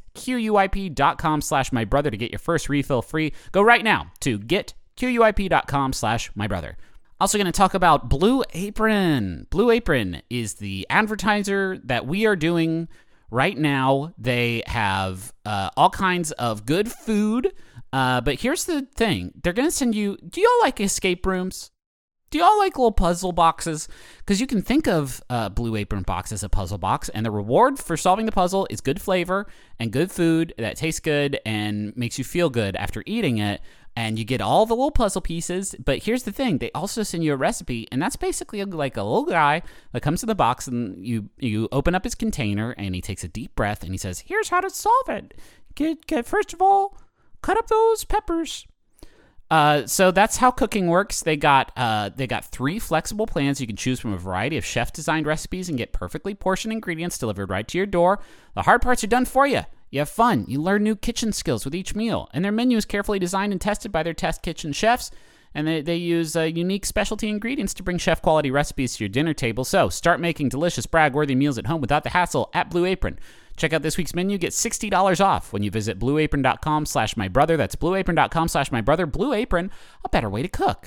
getquip.com/mybrother to get your first refill free. Go right now to getquip.com/mybrother. Also going to talk about Blue Apron. Blue Apron is the advertiser that we are doing right now. They have all kinds of good food, but here's the thing. They're going to send you, do y'all like escape rooms? Do y'all like little puzzle boxes? Because you can think of Blue Apron box as a puzzle box, and the reward for solving the puzzle is good flavor and good food that tastes good and makes you feel good after eating it. And you get all the little puzzle pieces, but here's the thing. They also send you a recipe, and that's basically like a little guy that comes to the box, and you open up his container, and he takes a deep breath, and he says, here's how to solve it. First of all, cut up those peppers. So that's how cooking works. They got 3 flexible plans. You can choose from a variety of chef-designed recipes and get perfectly portioned ingredients delivered right to your door. The hard parts are done for you. You have fun. You learn new kitchen skills with each meal. And their menu is carefully designed and tested by their test kitchen chefs. And they use unique specialty ingredients to bring chef-quality recipes to your dinner table. So start making delicious, brag-worthy meals at home without the hassle at Blue Apron. Check out this week's menu. Get $60 off when you visit blueapron.com/mybrother. That's blueapron.com/mybrother. Blue Apron, a better way to cook.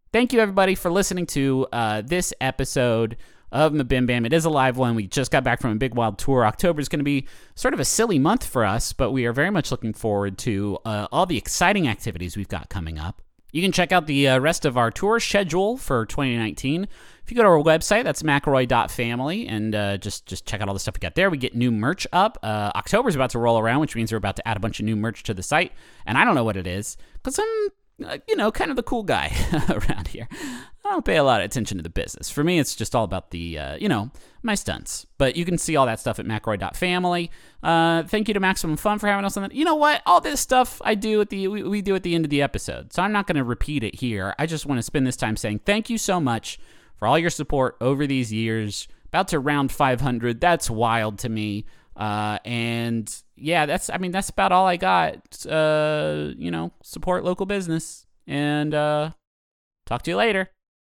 thank you, everybody, for listening to this episode of Mabim Bam. It is a live one. We just got back from a big wild tour. October is going to be sort of a silly month for us, but we are very much looking forward to all the exciting activities we've got coming up. You can check out the rest of our tour schedule for 2019. If you go to our website, that's McElroy.family, and just check out all the stuff we got there. We get new merch up. October's about to roll around, which means we're about to add a bunch of new merch to the site, and I don't know what it is, because I'm kind of the cool guy around here. I don't pay a lot of attention to the business. For me, it's just all about the, my stunts. But you can see all that stuff at McElroy.family. Thank you to Maximum Fun for having us on that. You know what? All this stuff we do at the end of the episode. So I'm not going to repeat it here. I just want to spend this time saying thank you so much for all your support over these years. About to round 500. That's wild to me. And yeah, that's about all I got. Support local business. And talk to you later.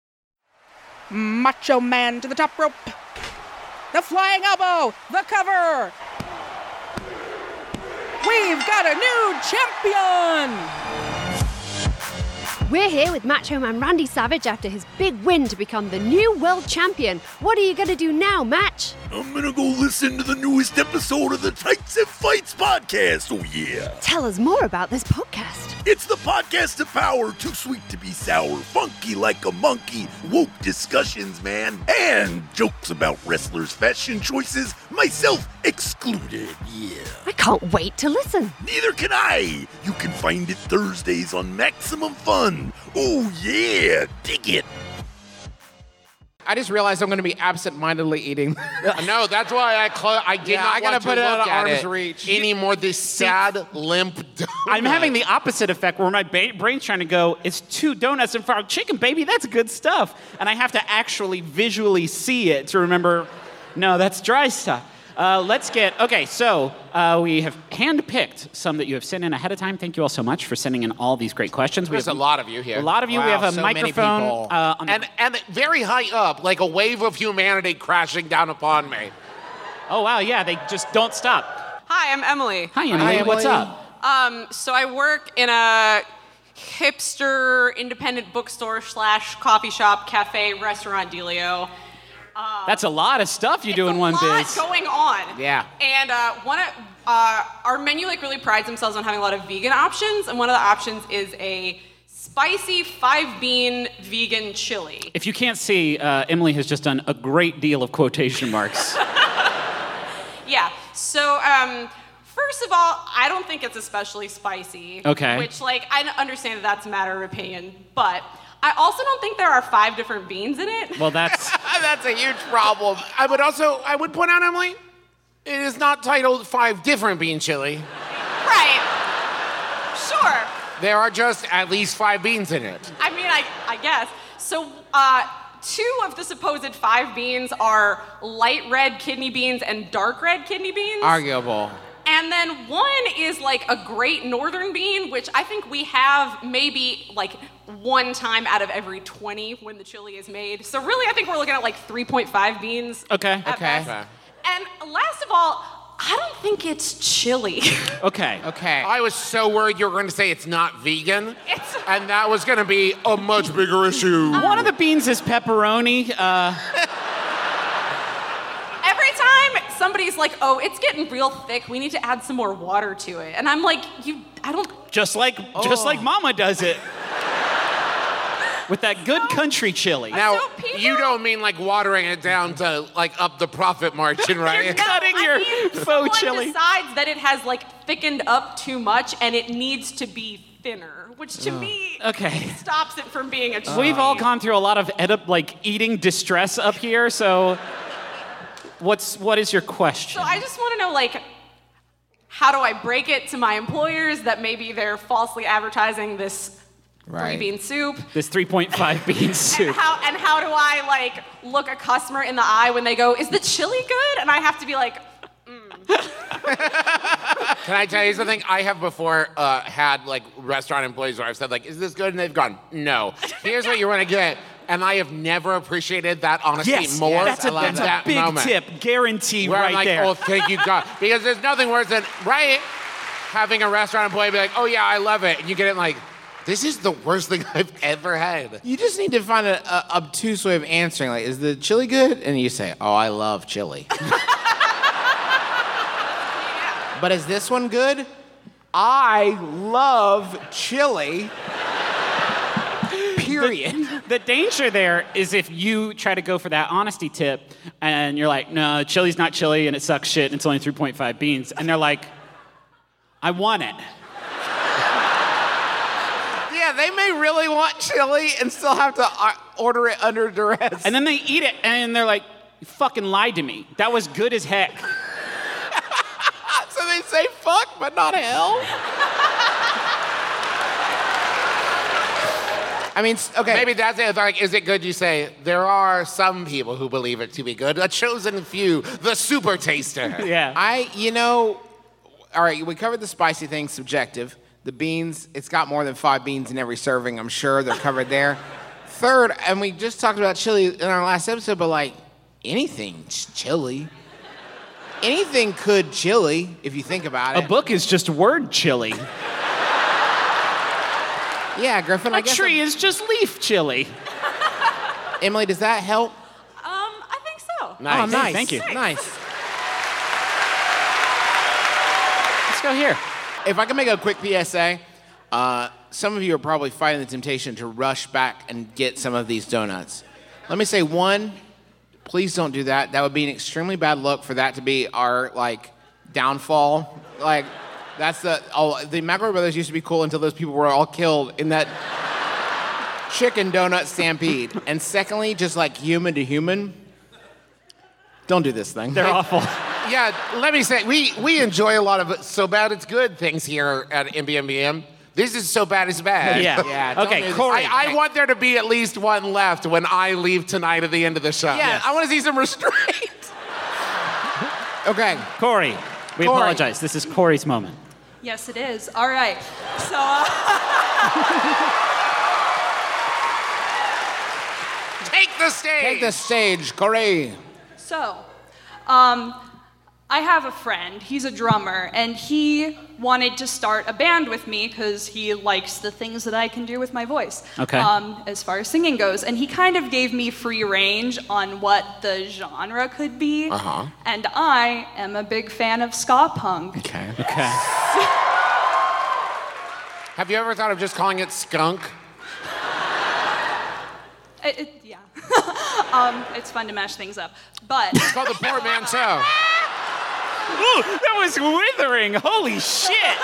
Macho Man to the top rope. The flying elbow. The cover. We've got a new champion. We're here with Macho Man Randy Savage after his big win to become the new world champion. What are you going to do now, Match? I'm gonna go listen to the newest episode of the Tights and Fights podcast, oh yeah. Tell us more about this podcast. It's the podcast of power, too sweet to be sour, funky like a monkey, woke discussions, man, and jokes about wrestlers' fashion choices, myself excluded, yeah. I can't wait to listen. Neither can I. You can find it Thursdays on Maximum Fun. Oh yeah, dig it. I just realized I'm going to be absent-mindedly eating. No, that's why I did not I gotta want to put it look out of at arm's it reach. anymore. This sad, limp donut. I'm having the opposite effect where my brain's trying to go, it's 2 donuts and fried chicken, baby, that's good stuff. And I have to actually visually see it to remember, no, that's dry stuff. So we have handpicked some that you have sent in ahead of time. Thank you all so much for sending in all these great questions. There's a lot of you here. A lot of you. Wow, we have a so many microphone. people. And very high up, like a wave of humanity crashing down upon me. Oh, wow, yeah, they just don't stop. Hi, I'm Emily. Hi, Emily. What's up? So I work in a hipster independent bookstore / coffee shop, cafe, restaurant dealio. That's a lot of stuff you do in one biz. biz. Going on. Yeah. And our menu really prides themselves on having a lot of vegan options, and one of the options is a spicy 5-bean vegan chili. If you can't see, Emily has just done a great deal of quotation marks. Yeah. So, first of all, I don't think it's especially spicy. Okay. Which, I understand that that's a matter of opinion, but I also don't think there are 5 different beans in it. Well, that's That's a huge problem. I would point out, Emily, it is not titled 5 different bean chili. Right. Sure. There are just at least 5 beans in it. I mean, I guess. So, 2 of the supposed 5 beans are light red kidney beans and dark red kidney beans. Arguable. And then 1 is a great northern bean, which I think we have maybe 1 time out of every 20 when the chili is made. So really, I think we're looking at 3.5 beans. Okay. at best. And last of all, I don't think it's chili. okay. I was so worried you were going to say it's not vegan, and that was going to be a much bigger issue. One of the beans is pepperoni. Every time somebody's like, oh, it's getting real thick, we need to add some more water to it. And I'm like, I don't... Just like Mama does it. With that good country chili. Now, you don't mean watering it down to up the profit margin, right? You're cutting your faux chili. Someone decides that it has thickened up too much and it needs to be thinner, which to me stops it from being a chili. We've all gone through a lot of eating distress up here, so what is your question? So I just want to know how do I break it to my employers that maybe they're falsely advertising this 3-bean soup? This 3.5 bean soup. And how do I look a customer in the eye when they go, is the chili good? And I have to be like, Can I tell you something? I have before had restaurant employees where I've said is this good? And they've gone, no. Here's what you want to get. And I have never appreciated that honesty more that's a big moment. tip. Guarantee where right I'm there. Oh, thank you, God. Because there's nothing worse than, having a restaurant employee be like, oh, yeah, I love it. And you get it This is the worst thing I've ever had. You just need to find an obtuse way of answering. Like, is the chili good? And you say, oh, I love chili. But is this one good? I love chili. Period. The danger there is if you try to go for that honesty tip and you're like, no, chili's not chili and it sucks shit and it's only 3.5 beans. And they're like, I want it. Yeah, they may really want chili and still have to order it under duress. And then they eat it and they're like, you fucking lied to me. That was good as heck. So they say fuck, but not hell. I mean, okay. Maybe that's it. Like, is it good? You say, there are some people who believe it to be good. A chosen few, the super taster. Yeah. All right, we covered the spicy thing, subjective. The beans, it's got more than 5 beans in every serving, I'm sure. They're covered there. Third, and we just talked about chili in our last episode, but like, anything's chili. Anything could chili, if you think about it. A book is just word chili. Yeah, Griffin, I guess. A tree is just leaf chili. Emily, does that help? I think so. Nice. Oh, nice. Thank you. Nice. Let's go here. If I can make a quick PSA, some of you are probably fighting the temptation to rush back and get some of these donuts. Let me say, one, please don't do that. That would be an extremely bad look for that to be our, downfall. That's the McElroy brothers used to be cool until those people were all killed in that chicken donut stampede. And secondly, just like human to human, don't do this thing. They're awful. Yeah, let me say, we enjoy a lot of so bad it's good things here at MBMBM. This is so bad it's bad. Yeah. Okay, Corey. I want there to be at least one left when I leave tonight at the end of the show. Yeah, I want to see some restraint. Okay. Corey, we apologize. This is Corey's moment. Yes, it is. All right. So, take the stage. Take the stage, Corey. So, I have a friend. He's a drummer, and he wanted to start a band with me because he likes the things that I can do with my voice. Okay. As far as singing goes, and he kind of gave me free range on what the genre could be. Uh-huh. And I am a big fan of ska punk. Okay. Have you ever thought of just calling it skunk? Yeah. It's fun to mash things up, but It's called the portmanteau. Ooh, that was withering. Holy shit.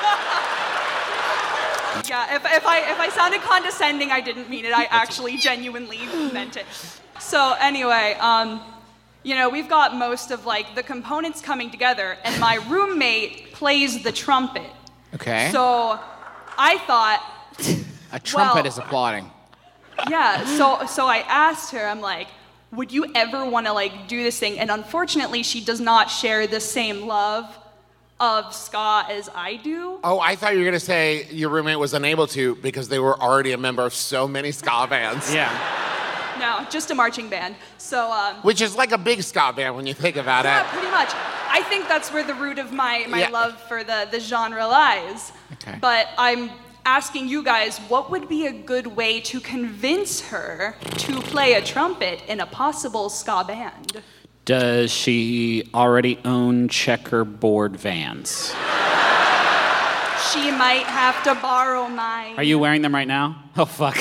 yeah, if I sounded condescending, I didn't mean it. I actually genuinely meant it. So anyway, we've got most of the components coming together, and my roommate plays the trumpet. Okay. So I thought A trumpet is applauding. Yeah, so I asked her, I'm like, would you ever want to do this thing? And unfortunately, she does not share the same love of ska as I do. Oh, I thought you were going to say your roommate was unable to because they were already a member of so many ska bands. Yeah. No, just a marching band. So, Which is like a big ska band when you think about yeah, it. pretty much. I think that's where the root of my Yeah. love for the genre lies. Okay. But I'm asking you guys, what would be a good way to convince her to play a trumpet in a possible ska band? Does she already own checkerboard Vans? She might have to borrow mine. Are you wearing them right now? Oh, fuck.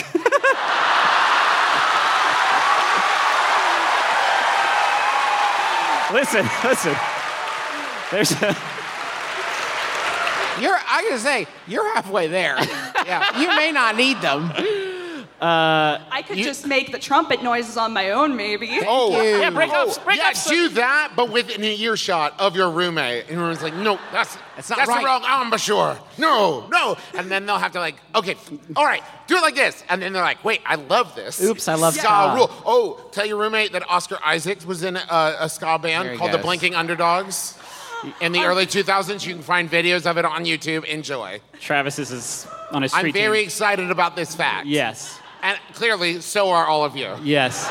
Listen. There's a... I gotta say, you're halfway there. Yeah. You may not need them. I could just make the trumpet noises on my own, maybe. Yeah, break up. Do that, but within an earshot of your roommate. And everyone's like, no, that's not the right. wrong embouchure. No. And then they'll have to okay, all right, do it like this. And then they're like, wait, I love this. Oops, I love ska ska. rule. Oh, tell your roommate that Oscar Isaacs was in a ska band There he called the goes. Blinking Underdogs. In the early 2000s, you can find videos of it on YouTube. Enjoy. Travis is on his street I'm very team. excited about this fact. Yes. And clearly, so are all of you. Yes.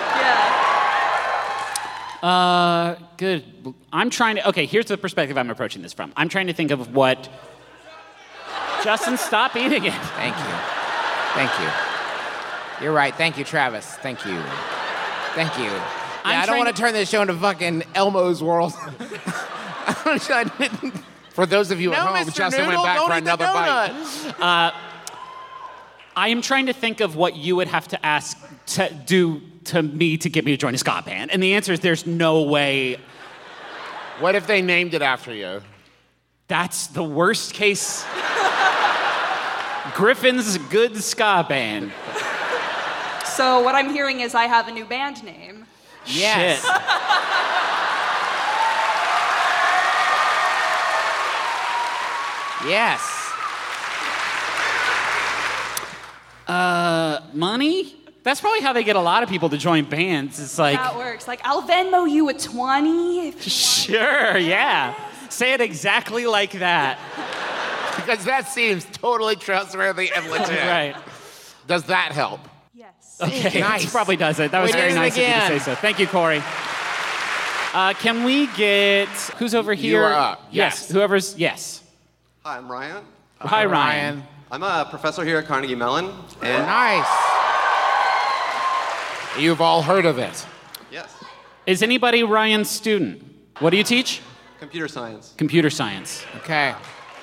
Yeah. Good. I'm trying to... Okay, here's the perspective I'm approaching this from. I'm trying to think of what... Justin, stop eating it. Thank you. Thank you. You're right. Thank you, Travis. Thank you. Thank you. Yeah, I don't want to turn this show into fucking Elmo's world. For those of you at home, Mr. Justin Noodle, went back don't for eat the another donut. bite. I am trying to think of what you would have to ask to do to me to get me to join a ska band. And the answer is there's no way. What if they named it after you? That's the worst case. Griffin's Good Ska Band. So what I'm hearing is I have a new band name. Yes. Shit. Yes. Money? That's probably how they get a lot of people to join bands. It's like, That works. Like, I'll Venmo you a 20. If you sure, yeah. Say it exactly like that. Because that seems totally trustworthy and legit. Right. Does that help? Yes. Okay, Nice. it probably does it. That was We very did it nice of you to again. say so. Thank you, Corey. Can we get, who's over here? are up. Yes, Yes. whoever's, yes. Hi, I'm Ryan. Hi, Ryan. I'm a professor here at Carnegie Mellon, and Nice. You've all heard of it. yes, Is anybody Ryan's student? What do you teach? computer science. Computer science. Okay.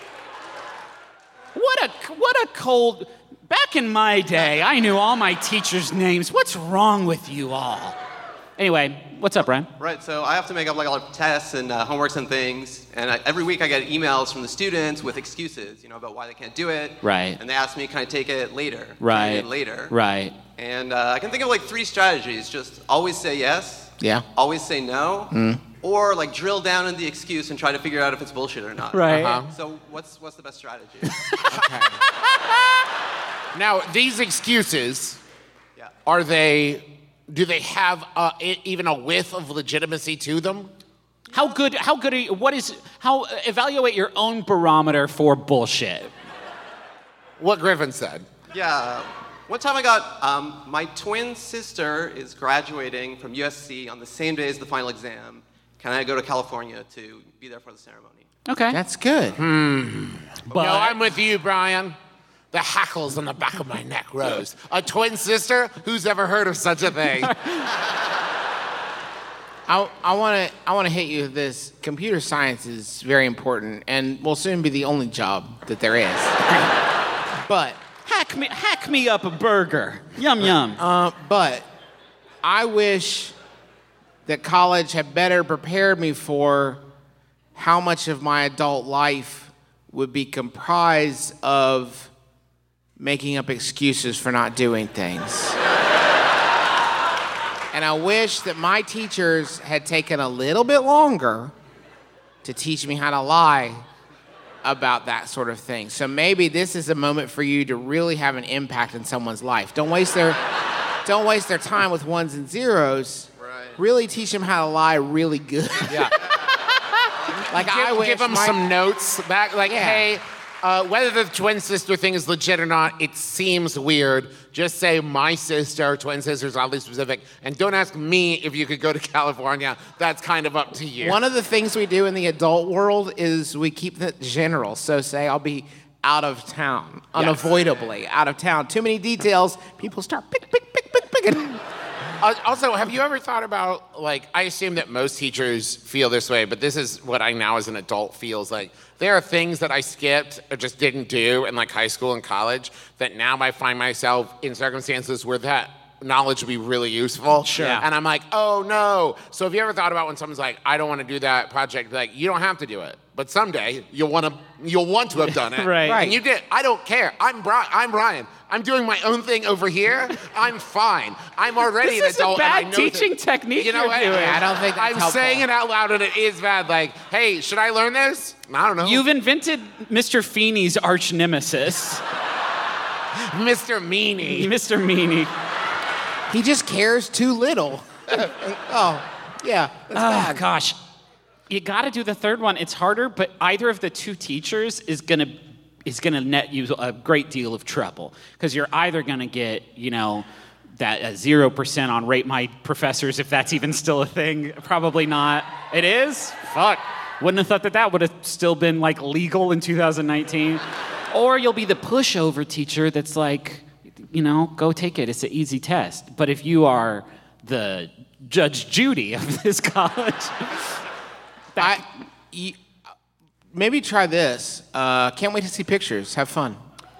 What a cold. Back in my day, I knew all my teachers' names. What's wrong with you all? Anyway, what's up, Ryan? Right, so I have to make up like a lot of tests and homeworks and things, and every week I get emails from the students with excuses, about why they can't do it. Right. And they ask me, can I take it later? Right. Take it later. Right. And I can think of like 3 strategies: just always say yes. Yeah. Always say no. Or like drill down in the excuse and try to figure out if it's bullshit or not. Right. So what's the best strategy? Now, these excuses, Yeah. do they have even a whiff of legitimacy to them? How good are you, evaluate your own barometer for bullshit. What Griffin said. Yeah. One time I got, my twin sister is graduating from USC on the same day as the final exam. Can I go to California to be there for the ceremony? Okay. That's good. But No, I'm with you, Brian. The hackles on the back of my neck rose. A twin sister? Who's ever heard of such a thing? I want to hit you with this. Computer science is very important and will soon be the only job that there is. But hack me up a burger. Yum yum. but I wish that college had better prepared me for how much of my adult life would be comprised of making up excuses for not doing things. And I wish that my teachers had taken a little bit longer to teach me how to lie about that sort of thing. So maybe this is a moment for you to really have an impact in someone's life. Don't waste their time with ones and zeros. Right. Really teach them how to lie really good. Yeah. Give them some notes back, like, hey, whether the twin sister thing is legit or not, it seems weird. Just say my sister, twin sisters, oddly specific, and don't ask me if you could go to California. That's kind of up to you. One of the things we do in the adult world is we keep it general. So say I'll be out of town, unavoidably out of town. Too many details, people start picking. Also, have you ever thought about, like, I assume that most teachers feel this way, but this is what I now as an adult feels like. There are things that I skipped or just didn't do in like high school and college that now I find myself in circumstances where that knowledge would be really useful. Sure. And I'm like, oh no. So have you ever thought about when someone's like, I don't want to do that project, like, you don't have to do it. But someday you'll want to have done it. Right. And you did. I don't care. I'm Ryan. I'm doing my own thing over here. I'm fine. I'm already This is an adult. a bad and I know teaching that, technique You know you're what? doing. I don't think that's I'm helpful. saying it out loud and it is bad. Like, hey, should I learn this? I don't know. You've invented Mr. Feeney's arch nemesis. Mr. Meanie. Mr. Meanie. He just cares too little. Oh, yeah. That's bad. Gosh. You got to do the third one. It's harder, but either of the two teachers is gonna net you a great deal of trouble because you're either gonna get that 0% on Rate My Professors if that's even still a thing. Probably not. It is. Fuck. Wouldn't have thought that would have still been like legal in 2019. Or you'll be the pushover teacher that's like, go take it. It's an easy test. But if you are the Judge Judy of this college, maybe try this. Can't wait to see pictures. Have fun.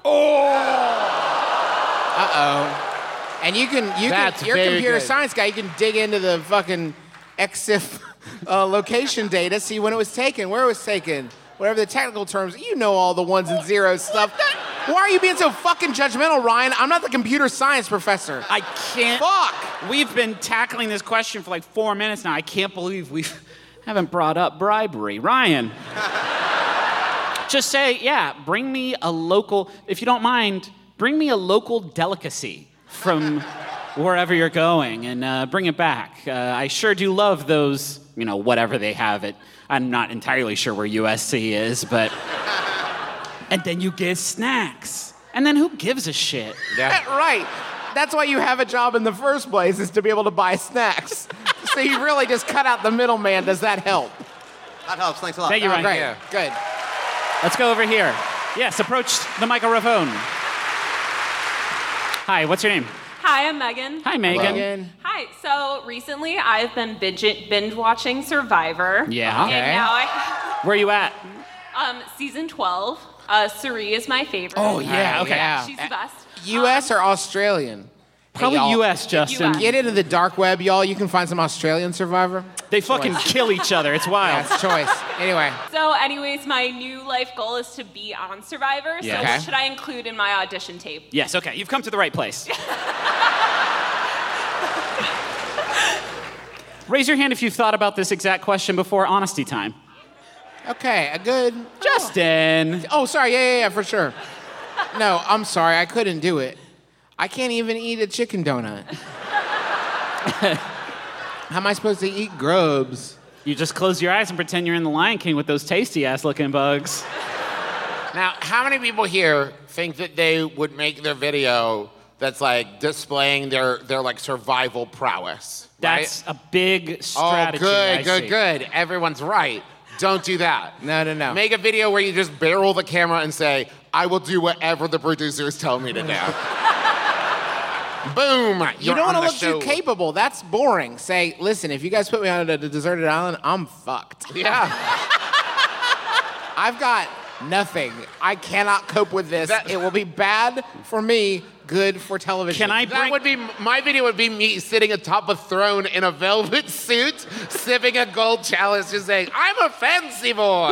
And you're a computer science guy. You can dig into the fucking EXIF location data, see when it was taken, where it was taken, whatever the technical terms. You know all the ones and zeros stuff. Why are you being so fucking judgmental, Ryan? I'm not the computer science professor. I can't. Fuck. We've been tackling this question for like 4 minutes now. I can't believe we haven't brought up bribery. Ryan, just say, bring me a local, if you don't mind, bring me a local delicacy from wherever you're going and bring it back. I sure do love those, whatever they have it. I'm not entirely sure where USC is, but... And then you get snacks. And then who gives a shit? Yeah. Right. That's why you have a job in the first place, is to be able to buy snacks. So you really just cut out the middleman. Does that help? That helps. Thanks a lot. Thank you, Ryan. Great. Yeah. Good. Let's go over here. Yes, approach the microphone. Hi, what's your name? Hi, I'm Megan. Hi, Megan. Hi. So recently, I've been binge watching Survivor. Yeah. And now Where are you at? Season 12. Suri is my favorite. Oh, yeah. Okay. Yeah. She's the best. U.S. or Australian? Probably Hey, y'all. U.S., Justin. Get into the dark web, y'all. You can find some Australian Survivor. They fucking kill each other. It's wild. That's choice. Anyway. So anyways, my new life goal is to be on Survivor. Yeah. So Okay. what should I include in my audition tape? Yes, okay. You've come to the right place. Raise your hand if you've thought about this exact question before honesty time. Okay, a good... Justin. Oh, sorry. Yeah, for sure. No, I'm sorry. I couldn't do it. I can't even eat a chicken donut. How am I supposed to eat grubs? You just close your eyes and pretend you're in the Lion King with those tasty-ass looking bugs. Now, how many people here think that they would make their video that's like displaying their like survival prowess? That's right? a big strategy. Oh, good. Everyone's right. Don't do that. No. Make a video where you just barrel the camera and say, I will do whatever the producers tell me to do. Boom. You don't want to look too capable. That's boring. Say, listen, if you guys put me on a deserted island, I'm fucked. Yeah. I've got nothing. I cannot cope with this. It will be bad for me, good for television. My video would be me sitting atop a throne in a velvet suit, sipping a gold chalice, just saying, I'm a fancy boy.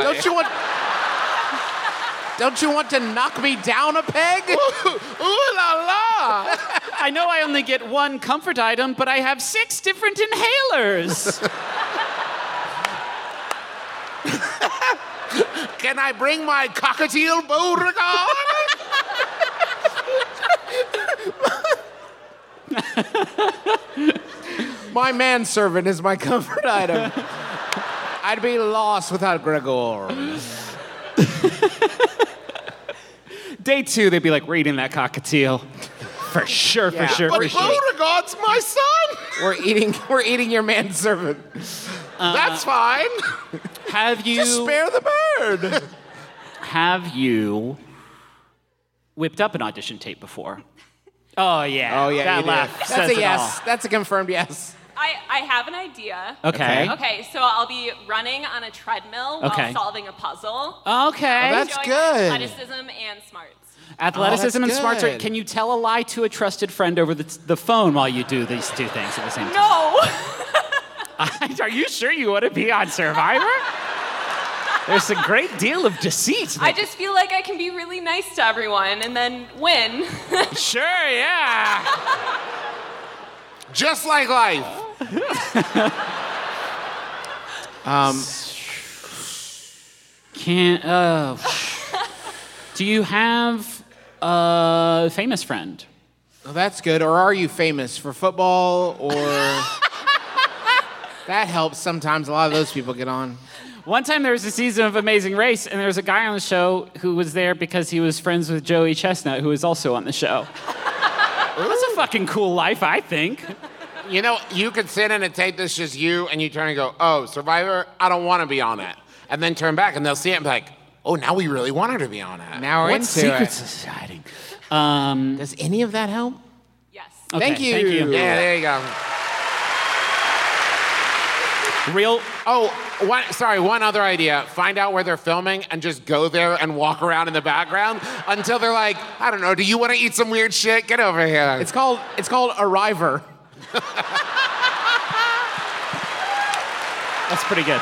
Don't you want to knock me down a peg? Ooh la la. I know I only get one comfort item, but I have 6 different inhalers. Can I bring my cockatiel Beauregard? My manservant is my comfort item. I'd be lost without Gregor. Day 2, they'd be like, we're eating that cockatiel. For sure. But Beauregard's my son. We're eating your manservant. That's fine. Have you... Just spare the bird. Have you whipped up an audition tape before? Oh, yeah. That laugh says That's a it yes. all. That's a confirmed yes. I have an idea. Okay. Okay, so I'll be running on a treadmill while solving a puzzle. Okay. Oh, that's Showing good. Athleticism and smarts. Athleticism and smarts. good. Can you tell a lie to a trusted friend over the phone while you do these 2 things at the same time? No. Are you sure you want to be on Survivor? There's a great deal of deceit. I just feel like I can be really nice to everyone and then win. Sure, yeah. Just like life. Do you have a famous friend? Well, that's good. Or are you famous for football or... That helps sometimes. A lot of those people get on. One time there was a season of Amazing Race, and there was a guy on the show who was there because he was friends with Joey Chestnut, who was also on the show. That's a fucking cool life, I think. You know, you could sit in a tape that's just you, and you turn and go, oh, Survivor, I don't want to be on it. And then turn back, and they'll see it and be like, oh, now we really want her to be on it. Now we're What into secrets it. is hiding? Does any of that help? Yes. Okay, Thank you. thank you. Yeah, there you go. Real. Oh, one other idea. Find out where they're filming and just go there and walk around in the background until they're like, I don't know, do you want to eat some weird shit? Get over here. It's called Arriver. That's pretty good.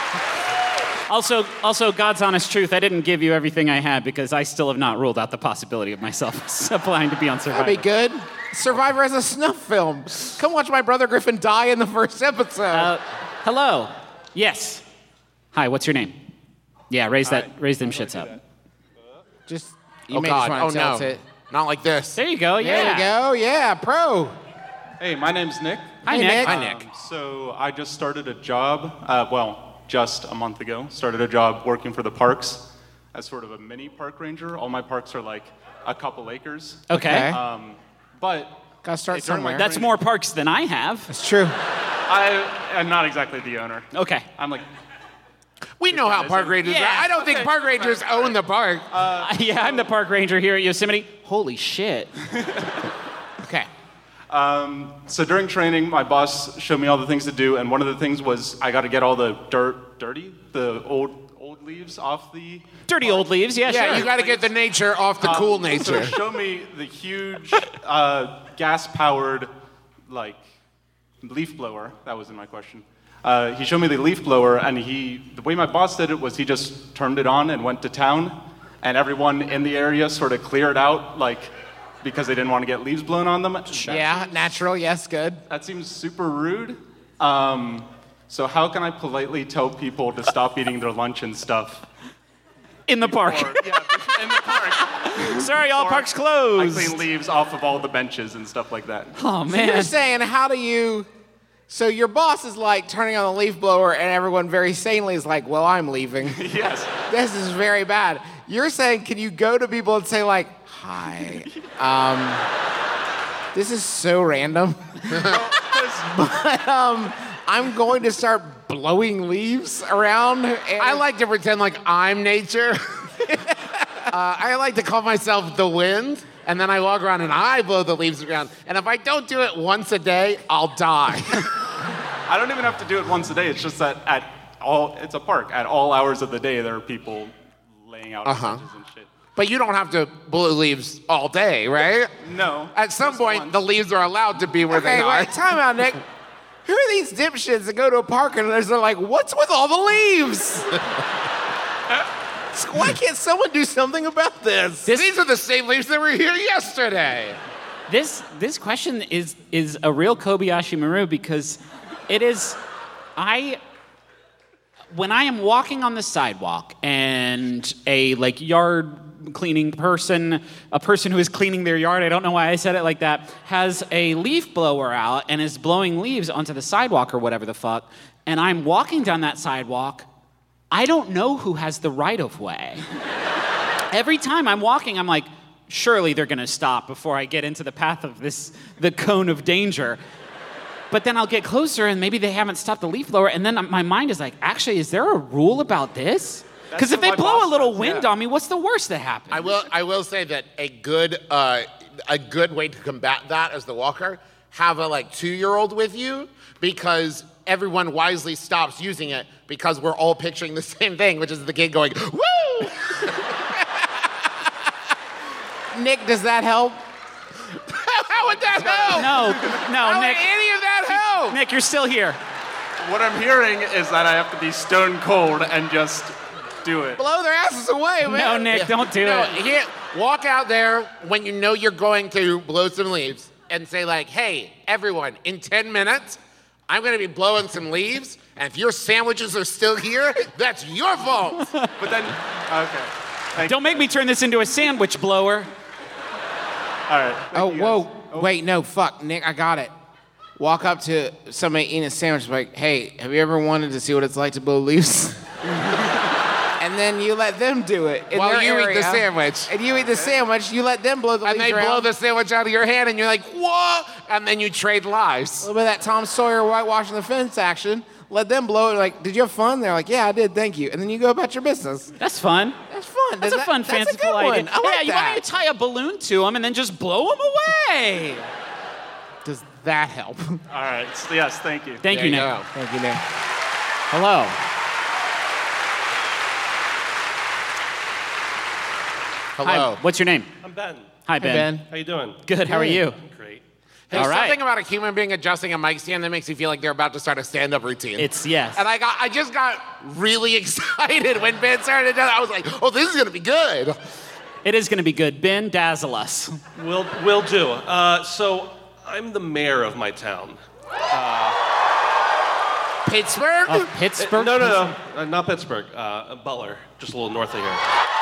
Also, God's honest truth, I didn't give you everything I had because I still have not ruled out the possibility of myself applying to be on Survivor. That'd be good. Survivor as a snuff film. Come watch my brother Griffin die in the first episode. Hello. Yes. Hi, what's your name? Yeah, raise them shits up. Just, oh, God. Oh, no. It. Not like this. There you go, yeah. There you go, yeah, pro. Hey, my name's Nick. Hi, Nick. Hi, Nick. So I just started a job, just a month ago, started a job working for the parks as sort of a mini park ranger. All my parks are like a couple acres. Okay. But gotta start somewhere. That's more parks than I have. That's true. I'm not exactly the owner. Okay. I'm like, we know how park rangers are. I don't think park rangers own the park. Yeah, I'm the park ranger here at Yosemite. Holy shit. Okay. So during training, my boss showed me all the things to do, and one of the things was I got to get all the the old leaves off the dirty old leaves. Yeah, sure. You got to get the nature off the cool nature. So show me the huge gas-powered leaf blower. That was in my question. He showed me the leaf blower, and the way my boss did it was he just turned it on and went to town, and everyone in the area sort of cleared out because they didn't want to get leaves blown on them. Yeah, natural, yes, good. That seems super rude. So how can I politely tell people to stop eating their lunch and stuff? In the park. In the park. Sorry, all parks closed. I clean leaves off of all the benches and stuff like that. Oh, man. So you're saying, how do you... So your boss is turning on the leaf blower, and everyone very sanely is like, well, I'm leaving. Yes. This is very bad. You're saying, can you go to people and say, hi, this is so random, but I'm going to start blowing leaves around. I like to pretend like I'm nature. I like to call myself the wind. And then I walk around and I blow the leaves around. And if I don't do it once a day, I'll die. I don't even have to do it once a day. It's just that it's a park. At all hours of the day, there are people laying out benches and shit. But you don't have to blow leaves all day, right? No. At some point, the leaves are allowed to be where they are. Wait, time out, Nick. Who are these dipshits that go to a park and they're like, what's with all the leaves? Why can't someone do something about this? These are the same leaves that were here yesterday. This question is a real Kobayashi Maru because it is when I am walking on the sidewalk and a yard cleaning person, a person who is cleaning their yard, I don't know why I said it like that, has a leaf blower out and is blowing leaves onto the sidewalk or whatever the fuck, and I'm walking down that sidewalk, I don't know who has the right of way. Every time I'm walking, I'm like, surely they're gonna stop before I get into the path of the cone of danger. But then I'll get closer and maybe they haven't stopped the leaf blower, and then my mind is like, actually, is there a rule about this? Because if they blow a little wind on me, what's the worst that happens? I will say that a good way to combat that as the walker, have a 2-year-old with you, because everyone wisely stops using it because we're all picturing the same thing, which is the kid going, woo! Nick, does that help? How would that help? No, How Nick. would any of that help? Nick, you're still here. What I'm hearing is that I have to be stone cold and just do it. Blow their asses away, man. No, Nick, don't do it. Here, walk out there when you know you're going to blow some leaves and say hey, everyone, in 10 minutes, I'm going to be blowing some leaves, and if your sandwiches are still here, that's your fault. But then, okay. Don't make me turn this into a sandwich blower. All right. Oh, whoa. Wait, no, fuck. Nick, I got it. Walk up to somebody eating a sandwich like, hey, have you ever wanted to see what it's like to blow leaves? And then you let them do it. While you eat the sandwich. And you eat the sandwich, you let them blow the leaves And they around. blow the sandwich out of your hand, and you're like, what? And then you trade lives. A little bit of that Tom Sawyer whitewashing the fence action. Let them blow it. Did you have fun? They're like, yeah, I did, thank you. And then you go about your business. That's fun. That's fun. That's a fun, That's a fanciful good one. idea. I like yeah, that. you want me to tie a balloon to him and then just blow him away? Does that help? All right. Yes, thank you. Thank you, Nick. Thank you, Nick. Hello. Hello. Hi, what's your name? I'm Ben. Hi, Ben. How you doing? Good. How are you? Great. There's All right. something about a human being adjusting a mic stand that makes you feel like they're about to start a stand-up routine. Yes. And I just got really excited when Ben started to do that. I was like, oh, this is gonna be good. It is going to be good. Ben, dazzle us. Will do. So I'm the mayor of my town. Pittsburgh? Of Pittsburgh? No, not Pittsburgh. Butler, just a little north of here.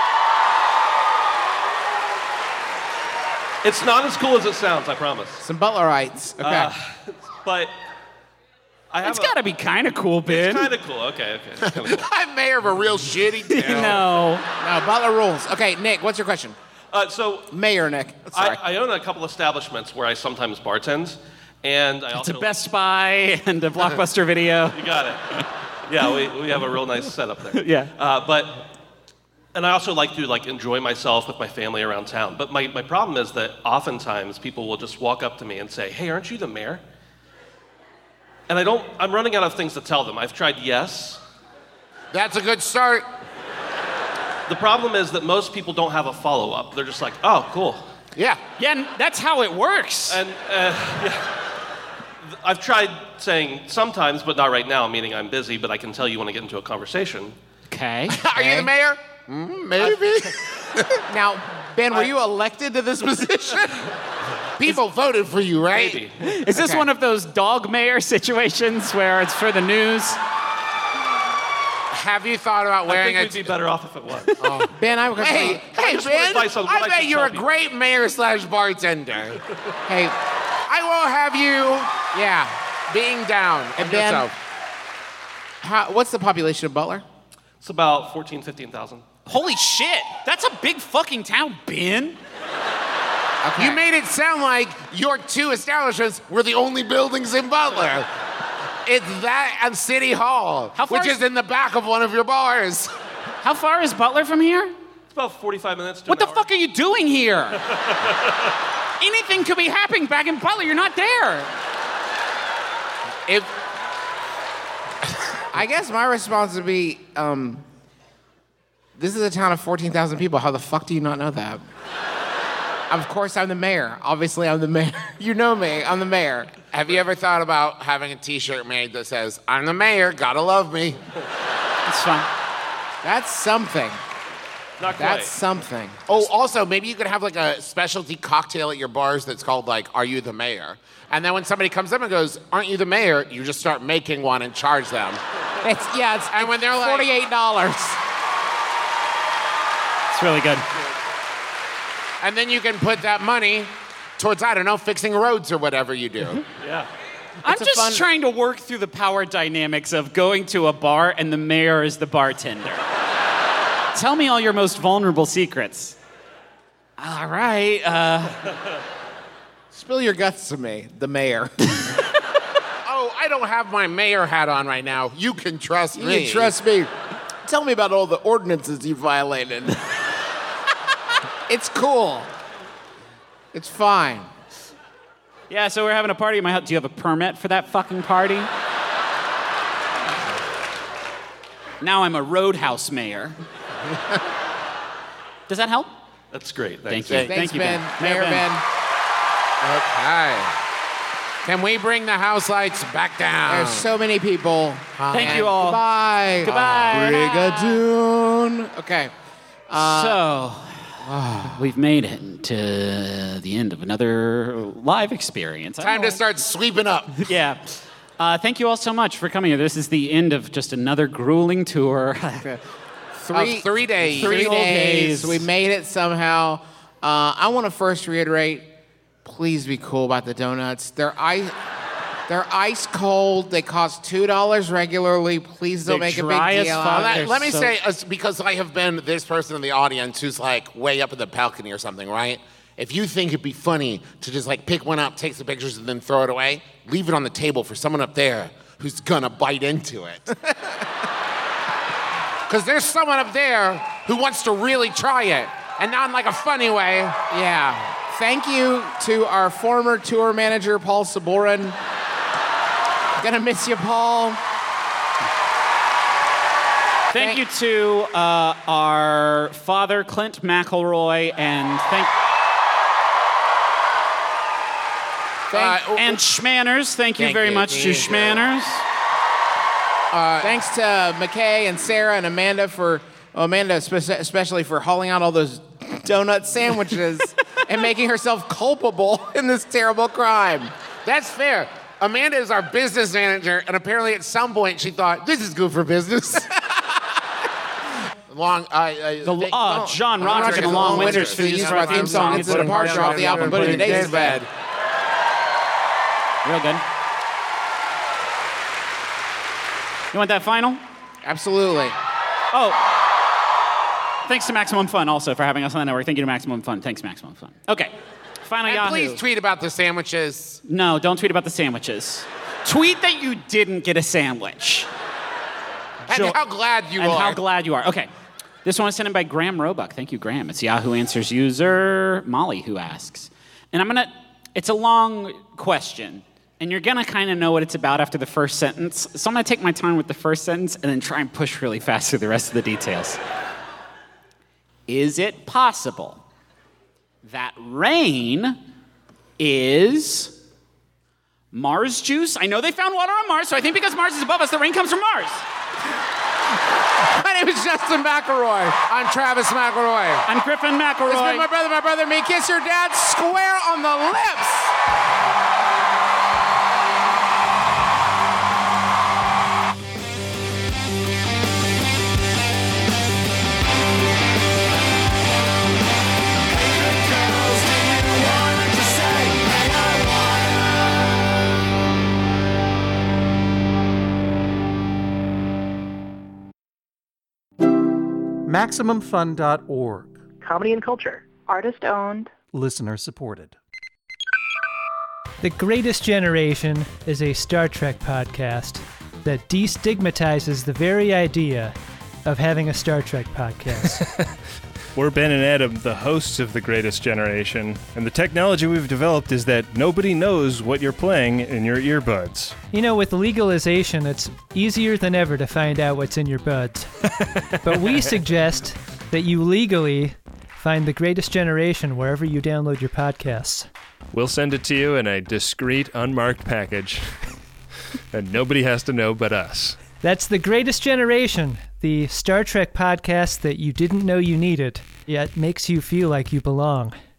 It's not as cool as it sounds, I promise. Some Butlerites. Okay. But I have It's got to be kind of cool, Ben. It's kind of cool. Okay. It's kinda cool. I'm mayor of a real shitty town. No. No, Butler rules. Okay, Nick, what's your question? So Mayor Nick. Sorry. I own a couple establishments where I sometimes bartend, and I It's also a Best Buy and a Blockbuster Video. You got it. Yeah, we have a real nice setup there. Yeah. And I also like to enjoy myself with my family around town. But my problem is that oftentimes people will just walk up to me and say, "Hey, aren't you the mayor?" And I'm running out of things to tell them. I've tried yes. That's a good start. The problem is that most people don't have a follow-up. They're just like, "Oh, cool." Yeah. Yeah, and that's how it works. And I've tried saying sometimes, but not right now, meaning I'm busy, but I can tell you when I get into a conversation. Okay. Are you the mayor? Maybe. Now, Ben, were you elected to this position? People voted for you, right? Maybe. Is this Okay. one of those dog mayor situations where it's for the news? Have you thought about I wearing think we'd be better off if it was. Ben, I have a question. Hey, just want Ben, advice on what I I bet should you're tell a people. great mayor/bartender. Hey, I will have you yeah. being down And on Ben, yourself. what's the population of Butler? It's about 15,000. Holy shit. That's a big fucking town, Ben. Okay. You made it sound like your two establishments were the only buildings in Butler. It's that and City Hall, How far which is- is in the back of one of your bars. How far is Butler from here? It's about 45 minutes to What the an hour. fuck are you doing here? Anything could be happening back in Butler. You're not there. If I guess my response would be, this is a town of 14,000 people. How the fuck do you not know that? Of course, I'm the mayor. Obviously, I'm the mayor. You know me. I'm the mayor. Have you ever thought about having a T-shirt made that says, "I'm the mayor, gotta love me"? It's fun. That's something. Not quite. That's something. Oh, also, maybe you could have like a specialty cocktail at your bars that's called like, "Are you the mayor?" And then when somebody comes up and goes, "Aren't you the mayor?" you just start making one and charge them. It's And when they're like, $48. It's really good. and then you can put that money towards, I don't know, fixing roads or whatever you do. Yeah. I'm a just fun- trying to work through the power dynamics of going to a bar and the mayor is the bartender. Tell me all your most vulnerable secrets. All right. Spill your guts to me, the mayor. Oh, I don't have my mayor hat on right now. You can trust You me. can trust me. Tell me about all the ordinances you violated. It's cool. It's fine. Yeah, so we're having a party at my house. Do you have a permit for that fucking party? Now I'm a roadhouse mayor. Does that help? That's great. Thank Thanks. you. Thanks, Thank you, Ben. Ben. Mayor Ben. Okay. Can we bring the house lights back down? There's so many people. Thank you all. Goodbye. Goodbye. Brigadoon. Okay. So, we've made it to the end of another live experience. Time to start sweeping up. Yeah. Thank you all so much for coming here. This is the end of just another grueling tour. 3 days. 3 whole days. days. We made it somehow. I want to first reiterate, please be cool about the donuts. They're ice cold. They cost $2 regularly. Please don't They're make a dry big as deal fuck. out of They're it. Let me so- say, because I have been this person in the audience who's like way up in the balcony or something, right? If you think it'd be funny to just like pick one up, take some pictures, and then throw it away, leave it on the table for someone up there who's gonna bite into it. Because there's someone up there who wants to really try it, and not in like a funny way. Yeah. Thank you to our former tour manager, Paul Saborin. Gonna miss you, Paul. Thank you to our father, Clint McElroy, and and Schmanners. Thank you very much to Schmanners. Thanks to McKay and Sarah and Amanda especially for hauling out all those donut sandwiches and making herself culpable in this terrible crime. That's fair. Amanda is our business manager, and apparently at some point she thought, this is good for business. John Roderick and the Long Winters for the use of our theme song. It's the departure off the album, Put in the Days Bed. Real good. You want that final? Absolutely. Oh, thanks to Maximum Fun also for having us on the network. Thank you to Maximum Fun. Thanks, Maximum Fun. Okay, final and Yahoo. Please tweet about the sandwiches. No, don't tweet about the sandwiches. Tweet that you didn't get a sandwich. And how glad you are. And how glad you are. Okay. This one was sent in by Graham Roebuck. Thank you, Graham. It's Yahoo Answers user Molly who asks. And it's a long question. And you're going to kind of know what it's about after the first sentence. So I'm going to take my time with the first sentence and then try and push really fast through the rest of the details. Is it possible that rain is Mars juice? I know they found water on Mars, so I think because Mars is above us, the rain comes from Mars. My name is Justin McElroy. I'm Travis McElroy. I'm Griffin McElroy. It's been my brother, me. Kiss your dad square on the lips. MaximumFun.org. Comedy and culture. Artist owned. Listener supported. The Greatest Generation is a Star Trek podcast that destigmatizes the very idea of having a Star Trek podcast. We're Ben and Adam, the hosts of The Greatest Generation, and the technology we've developed is that nobody knows what you're playing in your earbuds. You know, with legalization, it's easier than ever to find out what's in your buds. But we suggest that you legally find The Greatest Generation wherever you download your podcasts. We'll send it to you in a discreet, unmarked package, and nobody has to know but us. That's The Greatest Generation, the Star Trek podcast that you didn't know you needed, yet makes you feel like you belong.